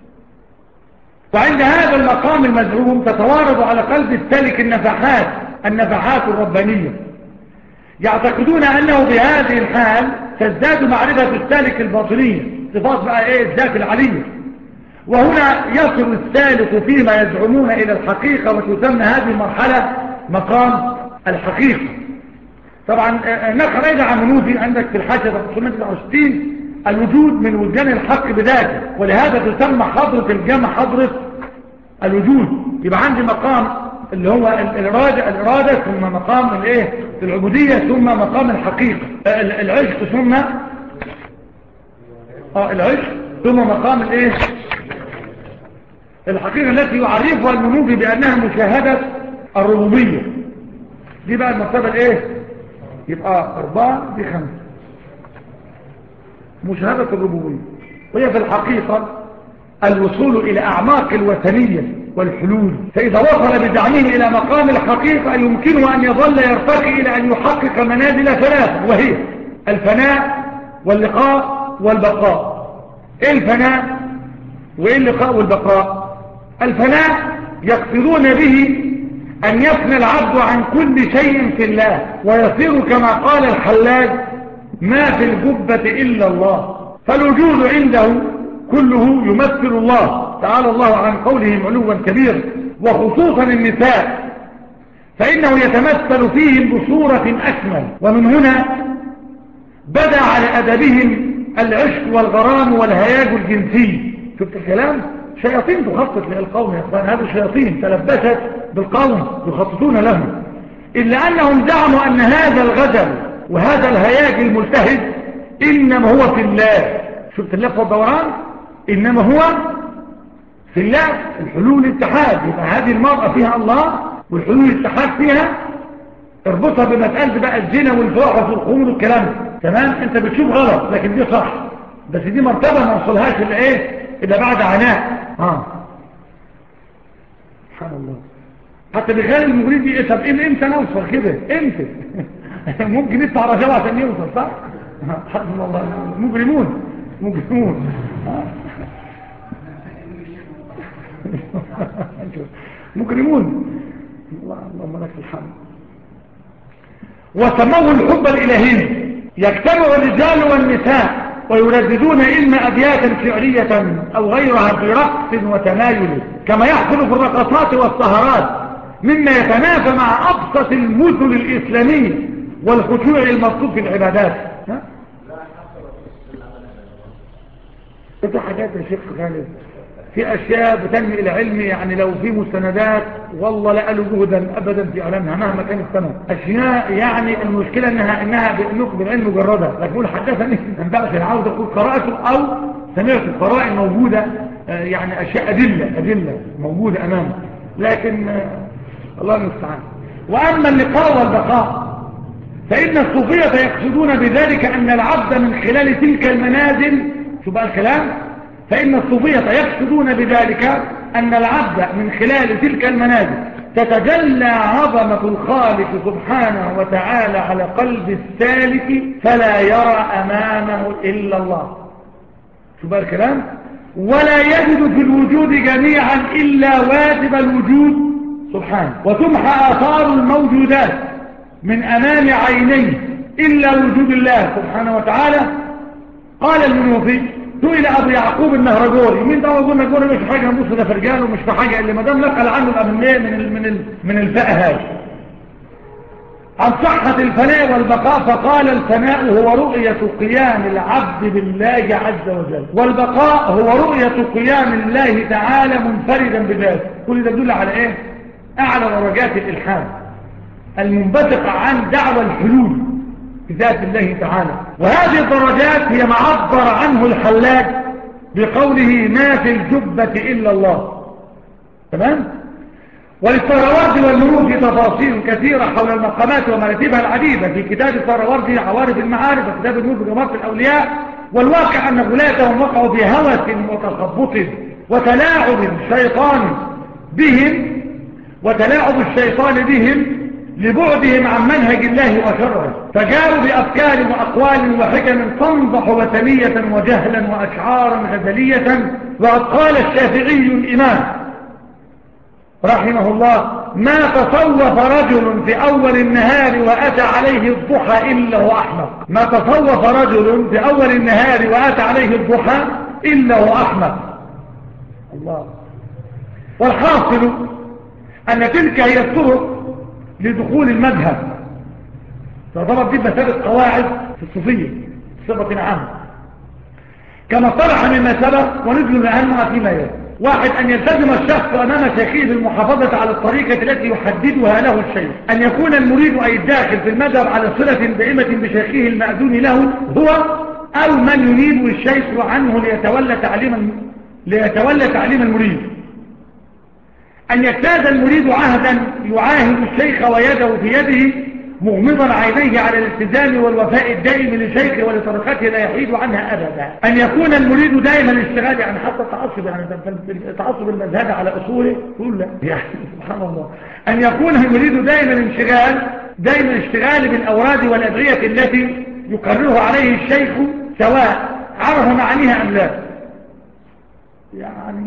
وعند هذا المقام المزعوم تتوارد على قلب السالك النفحات النفحات الربانية، يعتقدون أنه بهذه الحال تزداد معرفة السالك الباطنية، صفات بقى إيه الذات العلية. وهنا يصل السالك فيما يزعمون إلى الحقيقة، وتسمى هذه المرحلة مقام الحقيقة. طبعا نقل أيضا عن منوفي عندك في الحاشية تسعمائة وتسعة وستين الوجود من وجدان الحق بذاته، ولهذا تسمى حضرة الجمع حضرة الوجود. يبقى عندي مقام اللي هو الإرادة, الإرادة ثم مقام الايه العبودية ثم مقام الحقيقة العشق ثم اه العشق ثم مقام الايه الحقيقة التي يعرفها المنوفي بأنها مشاهدة الربوبية. دي بقى المرتبة الايه يبقى أربعة دي خمسة مشاهدة الربوبية، وهي في الحقيقة الوصول إلى أعماق الوثنية والحلول. فإذا وصل بدعمه إلى مقام الحقيقة يمكنه أن يظل يرتقي إلى أن يحقق منازل ثلاثة، وهي الفناء واللقاء والبقاء. إيه الفناء وإيه اللقاء والبقاء؟ الفناء يقصدون به أن يفنى العبد عن كل شيء في الله ويصير كما قال الحلاج ما في الجبة إلا الله، فالوجود عنده كله يمثل الله تعالى الله عن قولهم علوا كبير، وخصوصا النساء فإنه يتمثل فيهم بصورة أكمل. ومن هنا بدأ على أدبهم العشق والغرام والهياج الجنسي. شفت الكلام؟ شياطين تخطط للقوم يا أخوان، هذه شياطين تلبست بالقوم يخططون لهم، إلا أنهم زعموا أن هذا الغزل وهذا الهياج الملتهب إنما هو في الله. شفت اللف والدوران؟ إنما هو في الله، الحلول الاتحاد. يبقى هذه المرأة فيها الله والحلول الاتحاد فيها، اربطها بمسألة بقى الزنا والفواحش والخمور والكلام. تمام؟ انت بتشوف غلط لكن دي صح، بس دي مرتبة ما وصلهاش الا ايه الا بعد عناء. ها سبحان الله. حتى بيخلي المريد دي طب امتى نوصل كده؟ امتى؟ ممكن يدفع رجاء عشان يوصل، صح؟ سبحان الله. مجرمون مجرمون مجرمون. اللهم لك الحمد. وسموه الحب الإلهي. يجتمع الرجال والنساء ويرددون إما أبياتا شعرية أو غيرها برقص وتمايل كما يحصل في الرقصات والسهرات، مما يتنافى مع أبسط المثل الإسلامية والخشوع المطلوب في العبادات. ها؟ في حاجات يا شيخ خالد، في أشياء بتنمي إلى علم، يعني لو في مستندات والله لا قالوا جهدا أبدا في إعلانها مهما كان السنة. أشياء يعني المشكلة إنها إنها بالعلم مجردة، لكن يقول حدثني أن بعث العاوز أقول قرأته أو سمعت قرائن موجودة، يعني أشياء أدلة أدلة موجودة أمامه، لكن الله المستعان. وأما اللقاء والبقاء فإن الصوفية يقصدون بذلك أن العبد من خلال تلك المنازل، شو بقى الكلام؟ فإن الصوفية يقصدون بذلك أن العبد من خلال تلك المنازل تتجلى عظمة الخالق سبحانه وتعالى على قلب السالك فلا يرى أمامه إلا الله. شو بقى الكلام؟ ولا يجد في الوجود جميعا إلا واجب الوجود سبحانه، وتمحى آثار الموجودات من أمام عينيه إلا وجود الله سبحانه وتعالى. قال المنوفي سئل أبو يعقوب النهرجوري، مين ده أبو النهرجوري؟ مش في حاجة نبص ده في رجاله، مش في حاجة اللي ما دام نقل عنه يبقى من ايه؟ من ال من ال من الفاء هذا عن صحة الفناء والبقاء، فقال الفناء هو رؤية قيام العبد بالله عز وجل، والبقاء هو رؤية قيام الله تعالى منفردا بذاته. كل ده يدل على ايه؟ اعلى درجات الالحاد المنبثقة عن دعوى الحلول بذات الله تعالى. وهذه الدرجات هي ما عبر عنه الحلاج بقوله ما في الجبة إلا الله. تمام؟ وللسهروردي والمروذي تفاصيل كثيرة حول المقامات ومراتبها العديدة في كتاب السهروردي عوارف المعارف وكتاب النور بجمارة الأولياء. والواقع أن غلاتهم وقعوا في هوس وتخبط وتلاعب الشيطان بهم وتلاعب الشيطان بهم لبعدهم عن منهج الله وشرعه، فجاءوا بأفكار وأقوال وحكم تنضح وثنية وجهلا وأشعارا غزلية. وقد قال الشافعي الإمام رحمه الله ما تصوف رجل في أول النهار وأتى عليه الضحى إلا هو أحمق. ما تصوف رجل في أول النهار وأتى عليه الضحى إلا هو أحمق. الله. والحاصل أن تلك هي الطرق لدخول المذهب. تعتبر دي مثابة قواعد في الصوفية بصفة عامة كما طرح مما سبق ونزل أهمها فيما يلي. واحد، أن يلتزم الشخص أمام شيخه بالمحافظة على الطريقة التي يحددها له الشيخ. أن يكون المريد أي الداخل في المذهب على صلة دائمة بشيخه المأذون له هو أو من يريد الشيخ عنه ليتولى تعليم ليتولى تعليم المريد. أن يجتاز المريد عهدا يعاهد الشيخ ويده في يده مغمضا عينيه على الالتزام والوفاء الدائم لشيخه ولطريقته لا يحيد عنها أبدا. أن يكون المريد دائما اشتغال، يعني حتى التعصب، يعني تعصب المذهب على أصوله يقول لا يعني سبحان الله. أن يكون المريد دائما انشغال دائما اشتغال بالأوراد والأدعية التي يقررها عليه الشيخ سواء عرف معانيها أم لا. يعني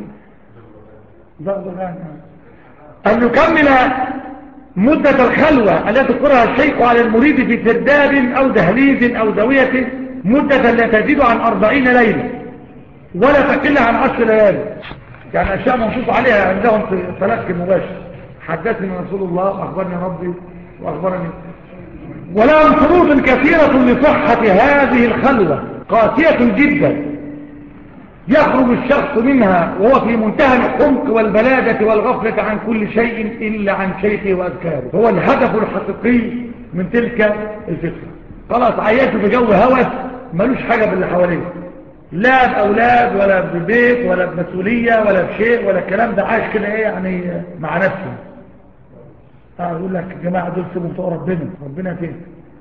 أن يكمل مدة الخلوة التي تقرها الشيخ على المريد في سرداب أو دهليز أو زاوية مدة لا تزيد عن أربعين ليلة ولا تقل عن عشر ليالي. يعني أشياء منصوص عليها عندهم في الطلاق المباشر. حدثني رسول الله وأخبرني ربي وأخبرني. ولهم شروط كثيرة لصحة هذه الخلوة قاسية جدا يخرج الشخص منها وهو في منتهى الحمق والبلادة والغفلة عن كل شيء إلا عن شيخه وأذكاره. هو الهدف الحقيقي من تلك الفكرة. خلاص عياته في جو هوس ملوش حاجة باللي حواليه، لا بأولاد ولا ببيت ولا بمسؤولية ولا بشيء ولا الكلام ده. عايش كده ايه يعني مع نفسه. اه يقول لك يا جماعة دول سيبهم بتوع ربنا. ربنا فين؟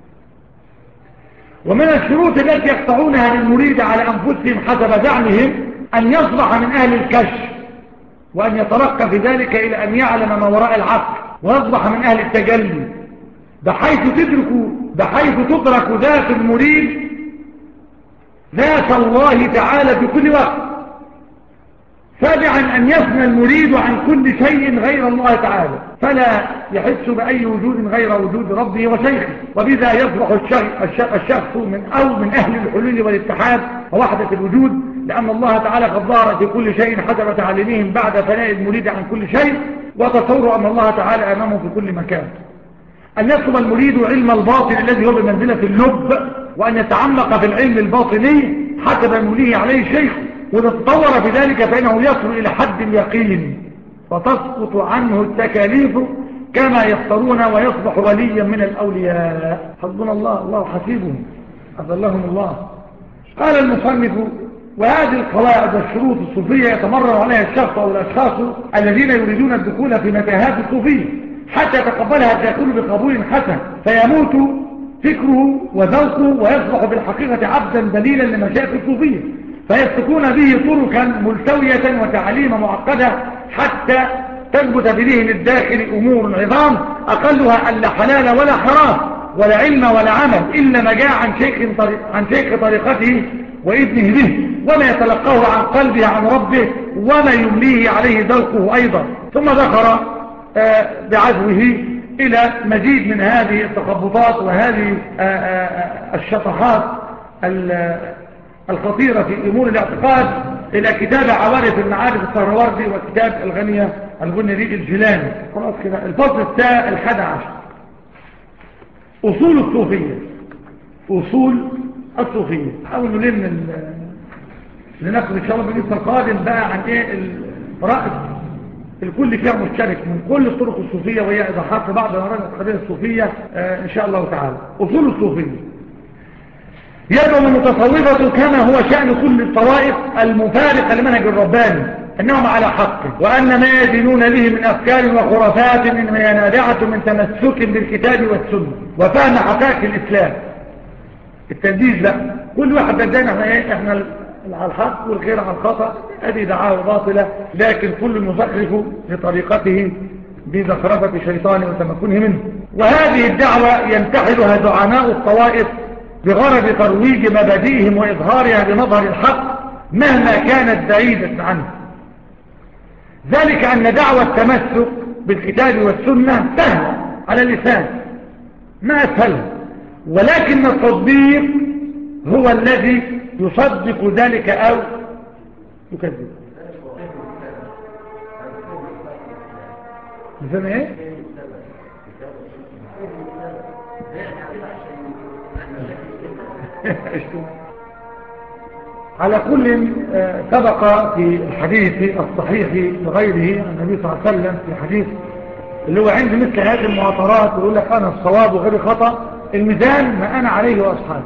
ومن الشروط التي يقطعونها للمريد على أنفسهم حسب زعمهم أن يصبح من أهل الكشف وأن يترقى في ذلك إلى أن يعلم ما وراء العقل ويصبح من أهل التجلي بحيث تدرك بحيث تدرك ذات المريد ذات الله تعالى في كل وقت. سابعا أن يفنى المريد عن كل شيء غير الله تعالى فلا يحس بأي وجود غير وجود ربه وشيخه، وبذا يصبح الشخص من أو من أهل الحلول والاتحاد ووحدة الوجود، لأن الله تعالى قد ظهر في كل شيء حسب تعليمهم بعد فناء المريد عن كل شيء وتصور أن الله تعالى أمامه في كل مكان. أن يطلب المريد علم الباطن الذي هو بمنزلة اللب وأن يتعمق في العلم الباطني حسب موليه عليه الشيخ، وإذا تطور في ذلك فإنه يصل إلى حد اليقين فتسقط عنه التكاليف كما يختارون ويصبح وليا من الأولياء. حسبنا الله الله حسيبهم أذلهم الله. قال المصنف وهذه القواعد والشروط الصوفية يتمرن عليها الشخص أو الأشخاص الذين يريدون الدخول في متاهات الصوفية حتى يتقبلها الداخل بقبول حسن فيموت فكره وذوقه ويصبح بالحقيقة عبدا دليلا لمشايخ الصوفية فيسلكون به طرقا ملتوية وتعاليم معقدة حتى تثبت بذهن الداخل أمور عظام أقلها أن لا حلال ولا حرام ولا علم ولا عمل إلا ما جاء عن شيخ, طريق عن شيخ طريقته وإذنه به وما يتلقاه عن قلبه عن ربه وما يمليه عليه ذوقه أيضا. ثم ذكر بعزوه إلى مزيد من هذه التخبطات وهذه الشطحات الخطيرة في أمور الاعتقاد إلى كتاب عوارف المعارف السهروردي وكتاب الغنية الغنري الجيلاني. خلاص كده الفصل التاء الحادي عشر أصول الصوفية. أصول الصوفية حاول نلم لنأخذ إن شاء الله بالنسبة القادم بقى عن إيه الرأس الكل فيها مشترك من كل الطرق الصوفية وهي إضاحات في بعض المراجع القضية الصوفية آه إن شاء الله تعالى. أصول الصوفية يدعو المتصوفة كما هو شأن كل الطوائف المفارقة لمنهج الرباني أنهم على حق وأن ما يدينون به من أفكار وخرافات إنما هي نابعة من تمسك بالكتاب والسنة وفهم حقائق الإسلام. التنديد لا كل واحد بدأنا احنا ايه احنا على الحق والغير على الخطأ هذه دعاوى باطلة لكن كل مزخرف لطريقته بزخرفة شيطانه وتمكنه منه. وهذه الدعوة ينتحلها زعماء الطوائف بغرض ترويج مبادئهم وإظهارها بمظهر الحق مهما كانت بعيدة عنه. ذلك أن دعوة التمسك بالكتاب والسنة سهلة على اللسان ما أسهلها ولكن التطبيق هو الذي يصدق ذلك أو يكذب. مثلا ايه على كل سبق في الحديث الصحيح لغيره النبي صلى الله عليه وسلم في حديث اللي هو عند مثل هذه المعاطرات ويقول لك أنا الصواب وغير خطأ الميزان ما أنا عليه وأصحابي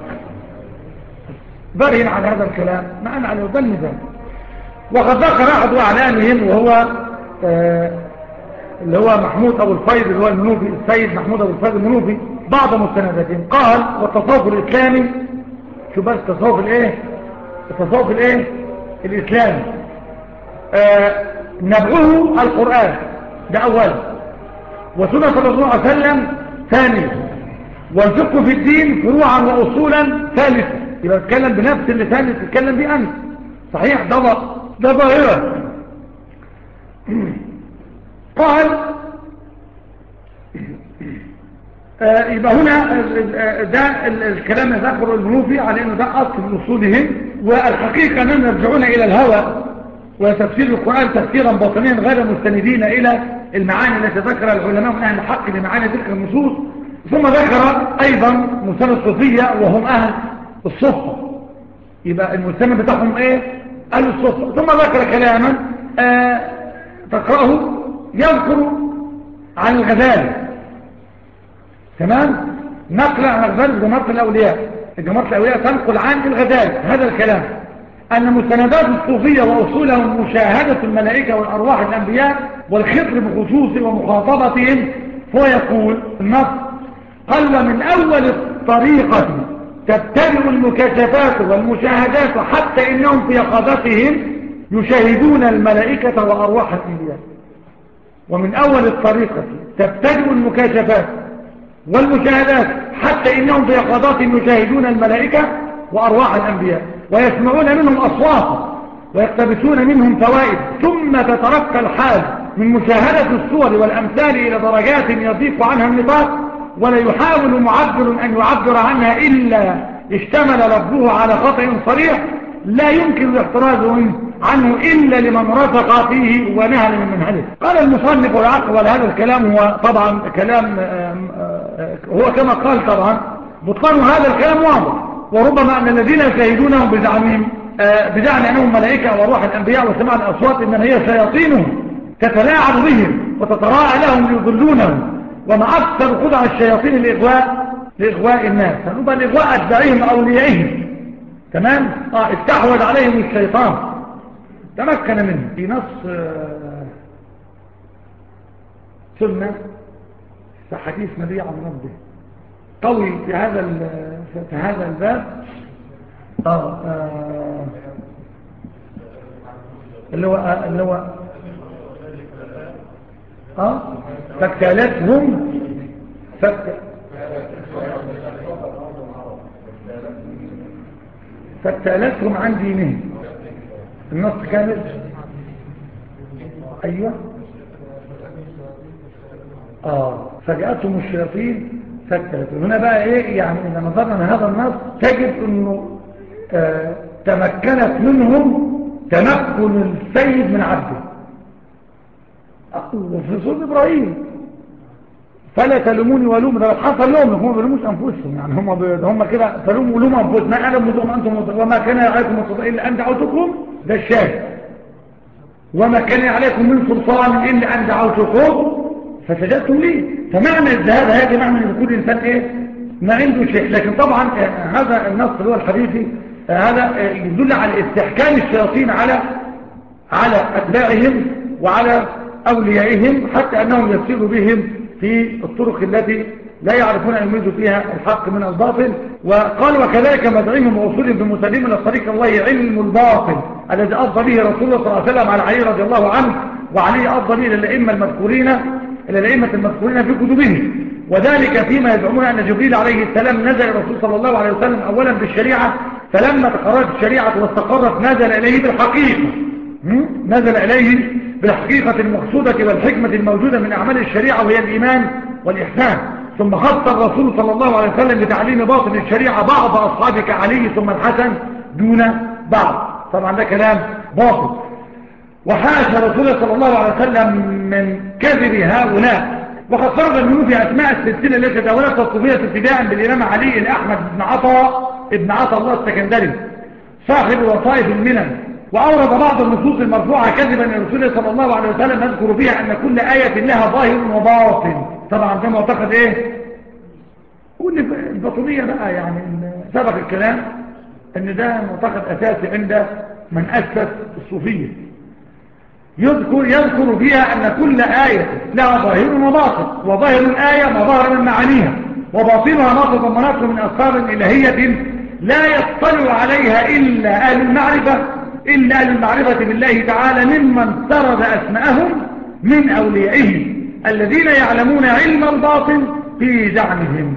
برهن عن هذا الكلام ما أنا عليه ده الميزان. وقد ذكر أحد أعلامهم وهو آه اللي هو محمود أبو الفيض اللي هو المنوفي السيد محمود أبو الفيض المنوفي بعض مستنداتهم قال والتصوف الإسلامي شو بس التصوف الإيه التصوف الإيه الإسلامي آه نبعه القرآن ده أولا وسنة صلى الله عليه وسلم ثانيا والفقه في الدين فروعا وأصولا ثالثا. يبقى تتكلم بنفس اللسان اللي تتكلم بيه أنت صحيح ده ده ظاهرة. قال آه يبقى هنا ده الكلام اللي ذكره المنوفي على انه ده اصل من اصولهم والحقيقه انهم يرجعون الى الهوى وتفسير القران تفسيرا باطنيا غير مستندين الى المعاني التي ذكرها العلماء من اهل الحق لمعاني تلك النصوص. ثم ذكر ايضا مسلم الصوفيه وهم اهل الصفه يبقى المسلم بتاعهم ايه اهل الصفه. ثم ذكر كلاما آه تقراه يذكر عن الغزالي تمام نقل عن الغزالي جماعة الأولياء جماعة الأولياء تنقل عن الغزالي هذا الكلام أن مستندات الصوفية وأصولهم مشاهدة الملائكة والأرواح الأنبياء والخطر بخصوص ومخاطبتهم. هو يقول النص قال ومن أول الطريقة تبتدئ المكاشفات والمشاهدات حتى إنهم في يقظتهم يشاهدون الملائكة وأرواح الأنبياء. ومن أول الطريقة تبتدئ المكاشفات والمشاهدات حتى إنهم في يقظاتهم يشاهدون الملائكة وأرواح الأنبياء ويسمعون منهم أصواتا ويقتبسون منهم فوائد ثم تترقى الحال من مشاهدة الصور والأمثال إلى درجات يضيق عنها النطاق ولا يحاول معبر أن يعبر عنها إلا اشتمل لفظه على خطأ صريح لا يمكن الاحتراز عنه إلا لمن رفق فيه ونهل من منهله. قال المصنف ويعقب هذا الكلام هو طبعا كلام هو كما قال طبعا بطلان هذا الكلام واضح وربما أن الذين يشاهدونهم بزعمهم بزعم أنهم ملائكة وروح الأنبياء وسماع الأصوات إنما هي شياطينهم تتلاعب بهم وتتراءى لهم ليضلونهم وما أكثر خدع الشياطين الإغواء لإغواء الناس فنبقى الإغواء أتباعهم أوليائهم تمام آه استحوذ عليهم الشيطان تمكن منه في نص سنة في حديث نبي عن ربه قوي في هذا في هذا الباب آه آه اللي هو اللي هو اه فاكتالتهم فاكت... فاكتالتهم عن دينهم. النص كامل. ايوه اه فجاءتهم الشياطين فاكتالتهم. هنا بقى ايه يعني اذا نظرنا لهذا النص تجد انه آه تمكنت منهم تمكن السيد من عبده. وفي سورة ابراهيم فلا تلوموني ولوم، ده لو حصل لهم هم ما بيلوموش انفسهم، يعني هم ب... هم كده تلوموا ولوم انفسهم، ما انا مدوم انتم وما كان عليكم السلطان الا ان دعوتكم، ده الشاهد، وما كان عليكم من سلطان الا ان دعوتكم فسجدتم لي. فمعنى الذهاب هذا معنى ان كل انسان ايه ما عنده شيء. لكن طبعا هذا النص اللي هو الحديثي هذا يدل على استحكام الشياطين على على اتباعهم وعلى اوليائهم، حتى انهم يسيروا بهم في الطرق التي لا يعرفون أن يميزوا فيها الحق من الباطل. وقال وكذلك مدعيهم وأصولهم بمسلمين لطريق الله علم الباطل الذي أفضى به رسول الله صلى الله عليه وسلم على علي رضي الله عنه، وعلي أفضى به إلى الأئمة المذكورين إلى الأئمة المذكورين في كتبه. وذلك فيما يزعمون أن جبريل عليه السلام نزل الرسول صلى الله عليه وسلم أولا بالشريعة، فلما تقررت الشريعة واستقرت نزل إليه بالحقيقة نزل إليه بالحقيقة المقصودة والحكمة الموجودة من أعمال الشريعة وهي الإيمان والإحسان. ثم خص الرسول صلى الله عليه وسلم بتعليم باطن الشريعة بعض أصحابه كعلي ثم الحسن دون بعض. طبعا ده كلام باطل، وحاشا رسول الله صلى الله عليه وسلم من كذب هؤلاء. وقد فرض المنوف في أسماء السلسلة التي تداولتها الصوفية ابتداء بالإمام علي الأحمد بن عطاء ابن عطاء الله السكندري صاحب وصائف المنن، وأورد بعض النصوص المرفوعة كذبا من رسول الله صلى الله عليه وسلم يذكر فيها أن كل آية لها ظاهر وباطن. طبعا ده معتقد إيه؟ كل الباطنية بقى، يعني سبق الكلام أن ده معتقد أساسي عند من أسس الصوفية. يذكر يذكر فيها أن كل آية لها ظاهر وباطن، وظاهر الآية ما ظهر من معانيها، وباطنها ما تضمنته من أسرار إلهية لا يطلع عليها إلا أهل المعرفة إلا أهل المعرفة بالله تعالى ممن سرد أسماءهم من أوليائه الذين يعلمون علم الباطن في زعمهم،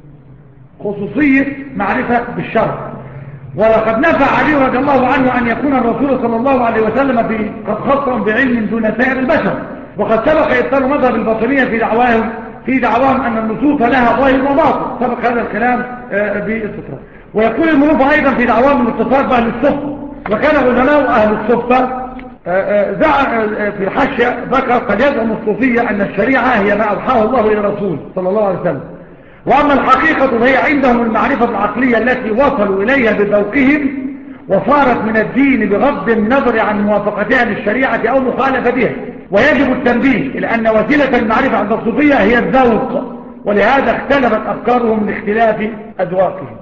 خصوصية معرفة بالشرع. ولقد نفى علي رضي الله عنه أن يكون الرسول صلى الله عليه وسلم في قد خصهم بعلم دون سائر البشر، وقد سبق إبطال مذهب الباطنية في دعواهم في دعواهم أن النصوص لها ظاهر وباطن، سبق هذا الكلام باستطراد. ويقول المنوف أيضا في دعواهم الاتصال بأهل الصفة، وكان علماء أهل الصفة في الحاشية ذكر قد يزعم الصوفية أن الشريعة هي ما أوحاه الله إلى الرسول صلى الله عليه وسلم، وأما الحقيقة فهي عندهم المعرفة العقلية التي وصلوا إليها بذوقهم، وصارت من الدين بغض النظر عن موافقتها للشريعة أو مخالفتها. ويجب التنبيه إلى أن وسيلة المعرفة عند الصوفية هي الذوق، ولهذا اختلفت أفكارهم لاختلاف أذواقهم.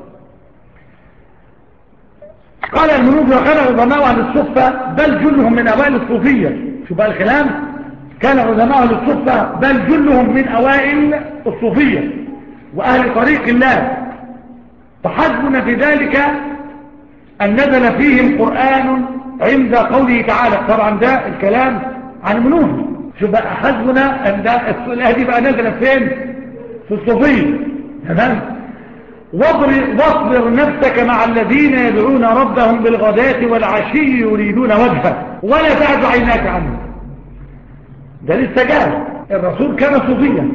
قال المنوفي وكان عظماء أهل الصفة بل جلهم من أوائل الصوفية. شو بقى الكلام؟ كان عظماء أهل الصفة بل جلهم من أوائل الصوفية وأهل طريق الله، فحسبنا في ذلك أن نزل فيهم قرآن عند قوله تعالى. طبعا ده الكلام عن المنوفي. شو بقى حسبنا أن ده الآية دي بقى نزلت فين؟ في الصوفية. تمام؟ واصبر نفسك مع الذين يدعون ربهم بالغداة والعشي يريدون وجهه ولا تعد عيناك عنه. ده لسه جاء الرسول كان صوفيا.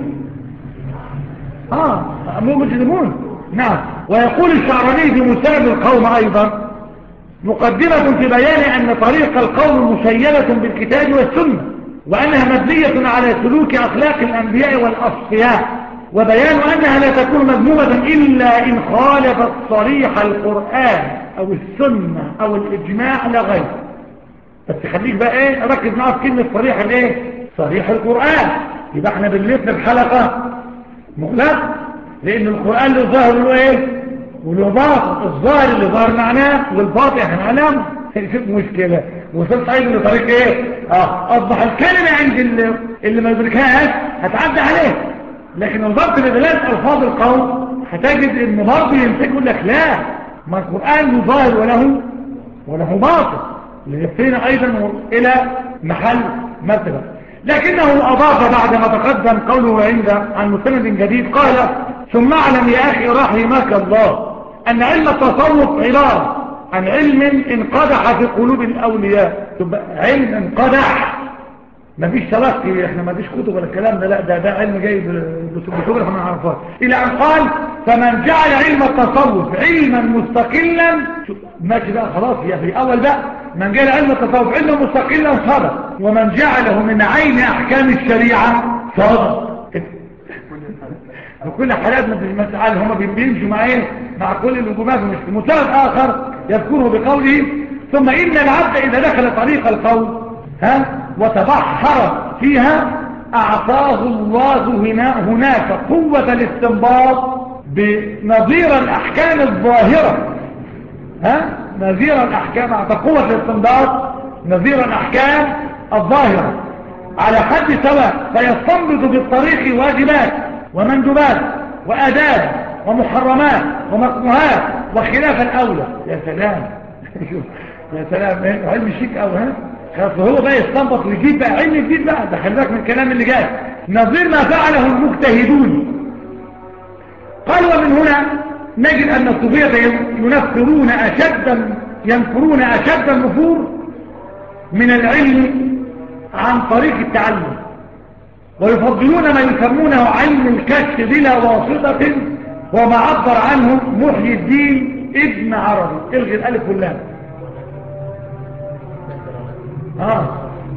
اه مو مجرمون. نعم. ويقول الشعراني في مساعد القوم ايضا مقدمة في بيان ان طريق القوم مسيلة بالكتاب والسنة، وانها مبنية على سلوك اخلاق الانبياء والاصفياء، وبيان أنها لا تكون مذمومة إلا إن خالفت صريح القرآن أو السنة أو الإجماع لا غير. بس خليك بقى إيه ركز معاه في كلمة صريح الإيه؟ صريح القرآن. يبقى احنا بنلف الحلقة مغلق، لأن القرآن له ظاهر له إيه وله باطن. الظاهر اللي ظاهر معناه والباطن احنا نعلم. شوف مشكلة وصلت أيضا لطريق إيه آه أصبح الكلمة عند اللي, اللي ما يدركهاش هتعدي عليه، لكن نظرت لدلالة ألفاظ القول هتجد ان برضه يمسك يقول لك لا، ما القرآن له ظاهر وله وله باطن، لنفسنا أيضا إلى محل مرتبة. لكنه أضاف بعد ما تقدم قوله عند عن مسند جديد قال ثم اعلم يا أخي رحمك الله أن علم التصوف عبارة عن علم انقدح في قلوب الأولياء. علم انقدح، مفيش تلقي، احنا مفيش كتب ولا الكلام ده، لا ده ده علم جاي بسهوله احنا ما نعرفهاش. الى ان قال فمن جعل علم التصوف علما مستقلا، ماشي بقى خلاص يا في اول بقى، من جعل علم التصوف علما مستقلا صدق، ومن جعله من عين احكام الشريعه صدق. وكل حالاتنا في المسألة هما بيمشوا مع ايه؟ مع كل الوجوبات. ومش في مثال اخر يذكره بقوله ثم ان العبد اذا دخل طريق القول ها وتبحر فيها اعطاه الله هنا هناك قوة الاستنباط بنظير الاحكام الظاهرة. ها نظير الاحكام، اعطى قوة الاستنباط نظير الاحكام الظاهرة على حد سواء، فيستنبط في الطريق واجبات ومندوبات وآداب ومحرمات ومكروهات وخلاف الأولى. يا سلام يا سلام، علم شيك أو ها هو بقى يستنبط ويجيب بقى علم جديد بقى، ده خلي بالك من الكلام اللي جاي، نظير ما فعله المجتهدون. قال ومن هنا نجد أن الصوفية ينفرون أشد ينفرون أشد النفور من العلم عن طريق التعلم، ويفضلون ما يسمونه علم الكشف بلا واسطة، وما عبر عنه محيي الدين ابن عربي. الغي الالف واللام. آه.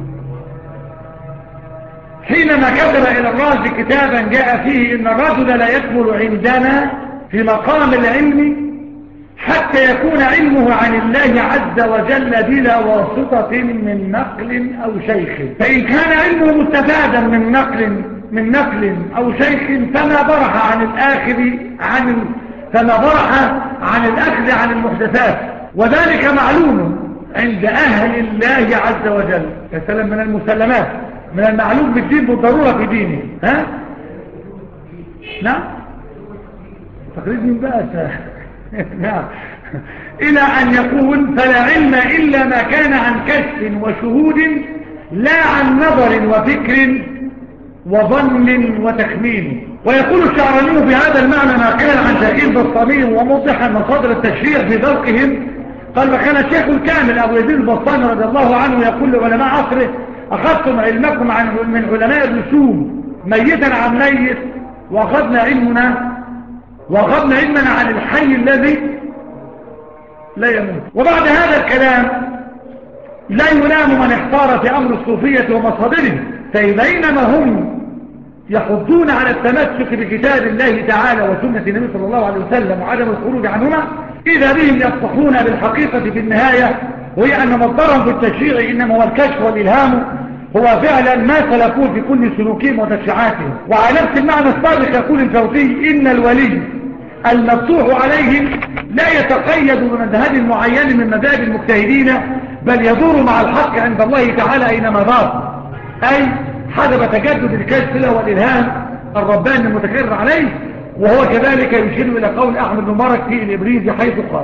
حينما كتب الى الراجل كتابا جاء فيه ان الرجل لا يكمل عندنا في مقام العلم حتى يكون علمه عن الله عز وجل بلا واسطة من نقل أو شيخ، فإن كان علمه مستفادا من نقل من نقل أو شيخ فما برح عن الآخر عن ال... فما برح عن الأخذ عن المحدثات، وذلك معلوم عند أهل الله عز وجل. يا سلام، من المسلمات، من المعلوم بالدين بالضرورة في دينه. ها نعم تقريب من بقى نعم إلى أن يقول فلا علم إلا ما كان عن كشف وشهود لا عن نظر وفكر وظن وتخمين. ويقول الشعراني في هذا المعنى ناقلا عن شاكين بسطامي وموضحا مصادر التشريع في ذوقهم قال وكان الشيخ الكامل أبو يزيد البسطامي رضي الله عنه يقول لعلماء عصره أخذتم علمكم عن من علماء الرسوم ميتا عن ميت، وأخذنا علمنا وأخذنا علمنا عن الحي الذي لا يموت. وبعد هذا الكلام لا يلام من احتار في أمر الصوفية ومصادره، فبينما هم يحضون على التمسك بكتاب الله تعالى وسنة النبي صلى الله عليه وسلم وعدم الخروج عنهما، إذا بهم يصطحون بالحقيقة في النهاية، وهي أن مصدرهم في التشريع إنما هو الكشف والإلهام، هو فعلا ما سلكوه في كل سلوكهم وتشريعاتهم. وعلى نفس المعنى السابق يقول الفوزي إن الولي المفتوح عليه لا يتقيد بمذهب معين من مذاهب المجتهدين، بل يدور مع الحق عند الله تعالى أينما دار، أي حسب تجدد الكشف له والإلهام الرباني المتكرر عليه. وهو كذلك يشير إلى قول أحمد بن مبارك في الإبريز حيث قال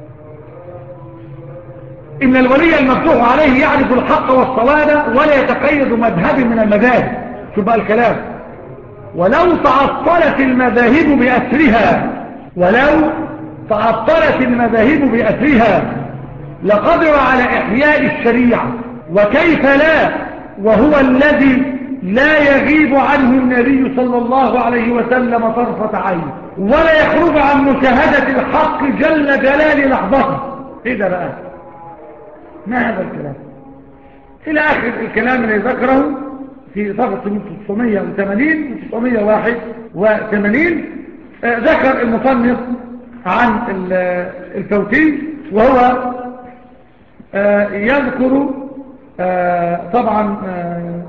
إن الولي المفتوح عليه يعرف الحق والصواب ولا يتقيد مذهب من المذاهب. شو بقى الكلام؟ ولو تعطلت المذاهب بأسرها ولو تعطلت المذاهب بأسرها لقدر على إحياء الشريعة، وكيف لا وهو الذي لا يغيب عنه النبي صلى الله عليه وسلم طرفة عين ولا يخرج عن مشاهدة الحق جل جلال لحظته. ايه ده بقى؟ ما هذا الكلام؟ الى اخر الكلام اللي ذكره في صفحة تسعمائة وثمانين و تسعمائة وواحد وثمانين. آه ذكر المصنف عن الفوتي وهو آه يذكر آه طبعا آه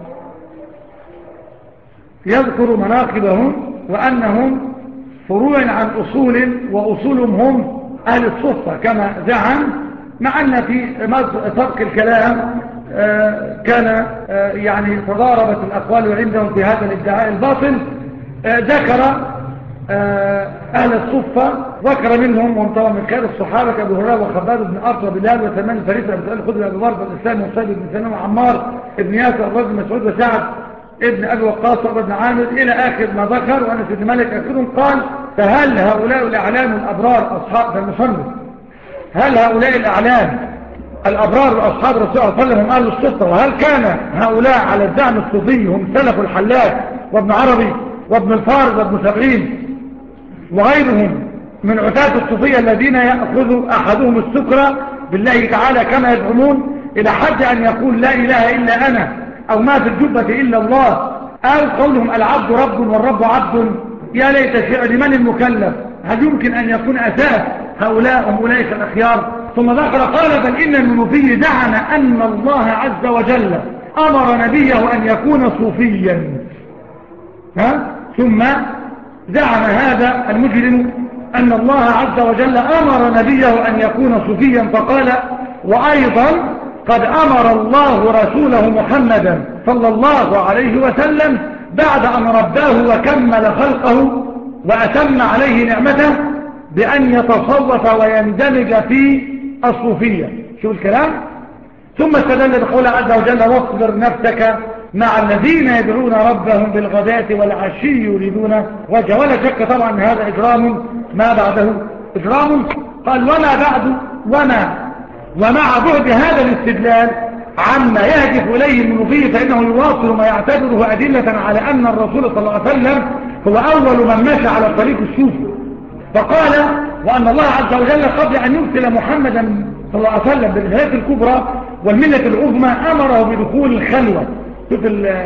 يذكر مناقبهم وأنهم فروع عن أصول وأصولهم هم أهل الصفة كما زعم، مع أن في سبق الكلام آه كان آه يعني تضاربت الأقوال عندهم في هذا الادعاء الباطل. آه ذكر آه أهل الصفة، ذكر منهم وانطوى من خير الصحابة أبو هريرة وخباب بن أرطى بلال وثمان فريسة بن سؤال خذ أبو بارد الإسلام وصيب بن سلام وعمار بن ياسر الرجل مسعود وسعد ابن أبي وقاص وابن عامر إلى آخر ما ذكر، وأنس بن مالك آخرهم. قال فهل هؤلاء الأعلام الأبرار أصحاب المصنف، هل هؤلاء الأعلام الأبرار وأصحاب رسول الله صلى الله عليه وسلم هم أهل السلطة؟ وهل كان هؤلاء على الزعم الصوفي هم سلف الحلاج وابن عربي وابن الفارض وابن سبعين وغيرهم من عتاة الصوفية الذين يأخذ أحدهم السكرة بالله تعالى كما يزعمون إلى حد أن يقول لا إله إلا أنا، أو ما في الجبة إلا الله، أو قولهم العبد رب والرب عبد؟ يا ليت شعر من المكلف. هل يمكن أن يكون أساس هؤلاء هم أولئك الأخيار؟ ثم ذكر قال بل إن المنوفي زعم أن الله عز وجل أمر نبيه أن يكون صوفيا. ها؟ ثم زعم هذا المجرم أن الله عز وجل أمر نبيه أن يكون صوفيا، فقال وأيضا قد أمر الله رسوله محمدا صلى الله عليه وسلم بعد أن رباه وكمل خلقه وأتم عليه نعمته بأن يتصوف ويندمج في الصوفية. شو الكلام؟ ثم استدل بقوله عز وجل واصبر نفسك مع الذين يدعون ربهم بالغداة والعشي يريدون وجهه. ولا شك طبعا هذا إجرام ما بعده إجرام. قال وما بعد وما ومع بعد هذا الاستدلال عما يهدف إليه المنوفي فإنه يواصل ما يعتبره أدلة على أن الرسول صلى الله عليه وسلم هو أول من مشى على الطريق الصوفي. فقال وأن الله عز وجل قبل أن يرسل محمدا صلى الله عليه وسلم بالهداية الكبرى والملة العظمى أمره بدخول الخلوة. شوف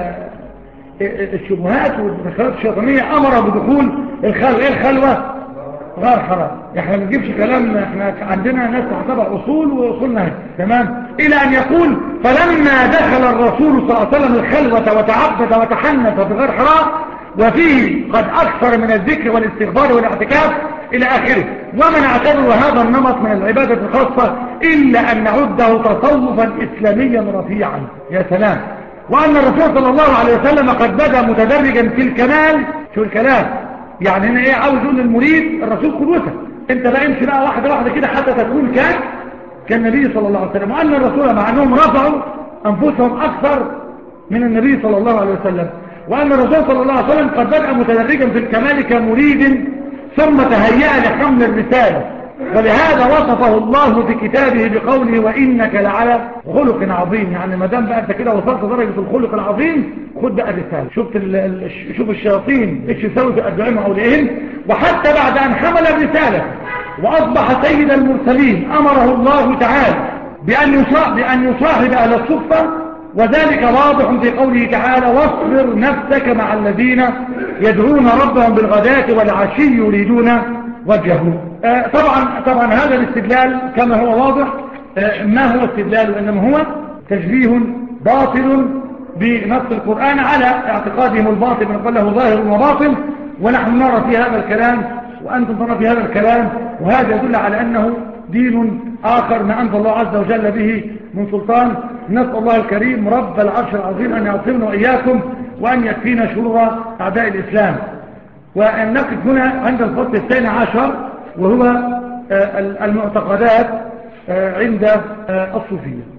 الشبهات والمدخلات الشيطانية، أمره بدخول الخلوة. إيه الخلوة؟ غار حرام. احنا ما نجيبش كلام، احنا عندنا ناس تعتبر أصول وأصولنا هي. تمام. إلى أن يقول فلما دخل الرسول صلى الله عليه وسلم الخلوة وتعبد وتحنث بغار حرام وفيه قد أكثر من الذكر والاستغفار والاعتكاف إلى آخره. ومن اعتبر هذا النمط من العبادة الخاصة إلا أن نعده تصوفا إسلاميا رفيعا. يا سلام. وأن الرسول صلى الله عليه وسلم قد بدأ متدرجا في الكمال. شو الكلام؟ يعني هنا ايه عاوز يقول للمريد الرسول قدوتك، انت بقى امشي بقى واحدة واحدة كده حتى تكون كان كالنبي صلى الله عليه وسلم. وأن الرسول مع أنهم رفعوا أنفسهم أكثر من النبي صلى الله عليه وسلم، وأن الرسول صلى الله عليه وسلم قد بدأ متدرجا في الكمال كمريد ثم تهيأ لحمل الرسالة. ولهذا وصفه الله في كتابه بقوله وإنك لعلى خلق عظيم. يعني ما دام بقى انت كده وصلت درجة الخلق العظيم خد بقى الرسالة. شفت ال... شوف الشياطين ايش يسوي في أدعيهم أولئهم. وحتى بعد أن حمل الرسالة وأصبح سيد المرسلين أمره الله تعالى بأن يصاحب, بأن يصاحب أهل الصفة، وذلك واضح في قوله تعالى واصبر نفسك مع الذين يدعون ربهم بالغداة والعشي يريدون وجهه. آه طبعا طبعا هذا الاستدلال كما هو واضح آه ما هو استدلال، وإنما هو تشبيه باطل بنص القرآن على اعتقادهم الباطل من قال له ظاهر وباطل، ونحن نرى في هذا الكلام وأنتم ترى في هذا الكلام، وهذا يدل على أنه دين آخر ما أنزل الله عز وجل به من سلطان. نسأل الله الكريم رب العرش العظيم أن يعصمنا وإياكم وأن يكفينا شرور أعداء الإسلام. وأن نقف هنا عند الفصل الثاني عشر وهو المعتقدات عند الصوفية.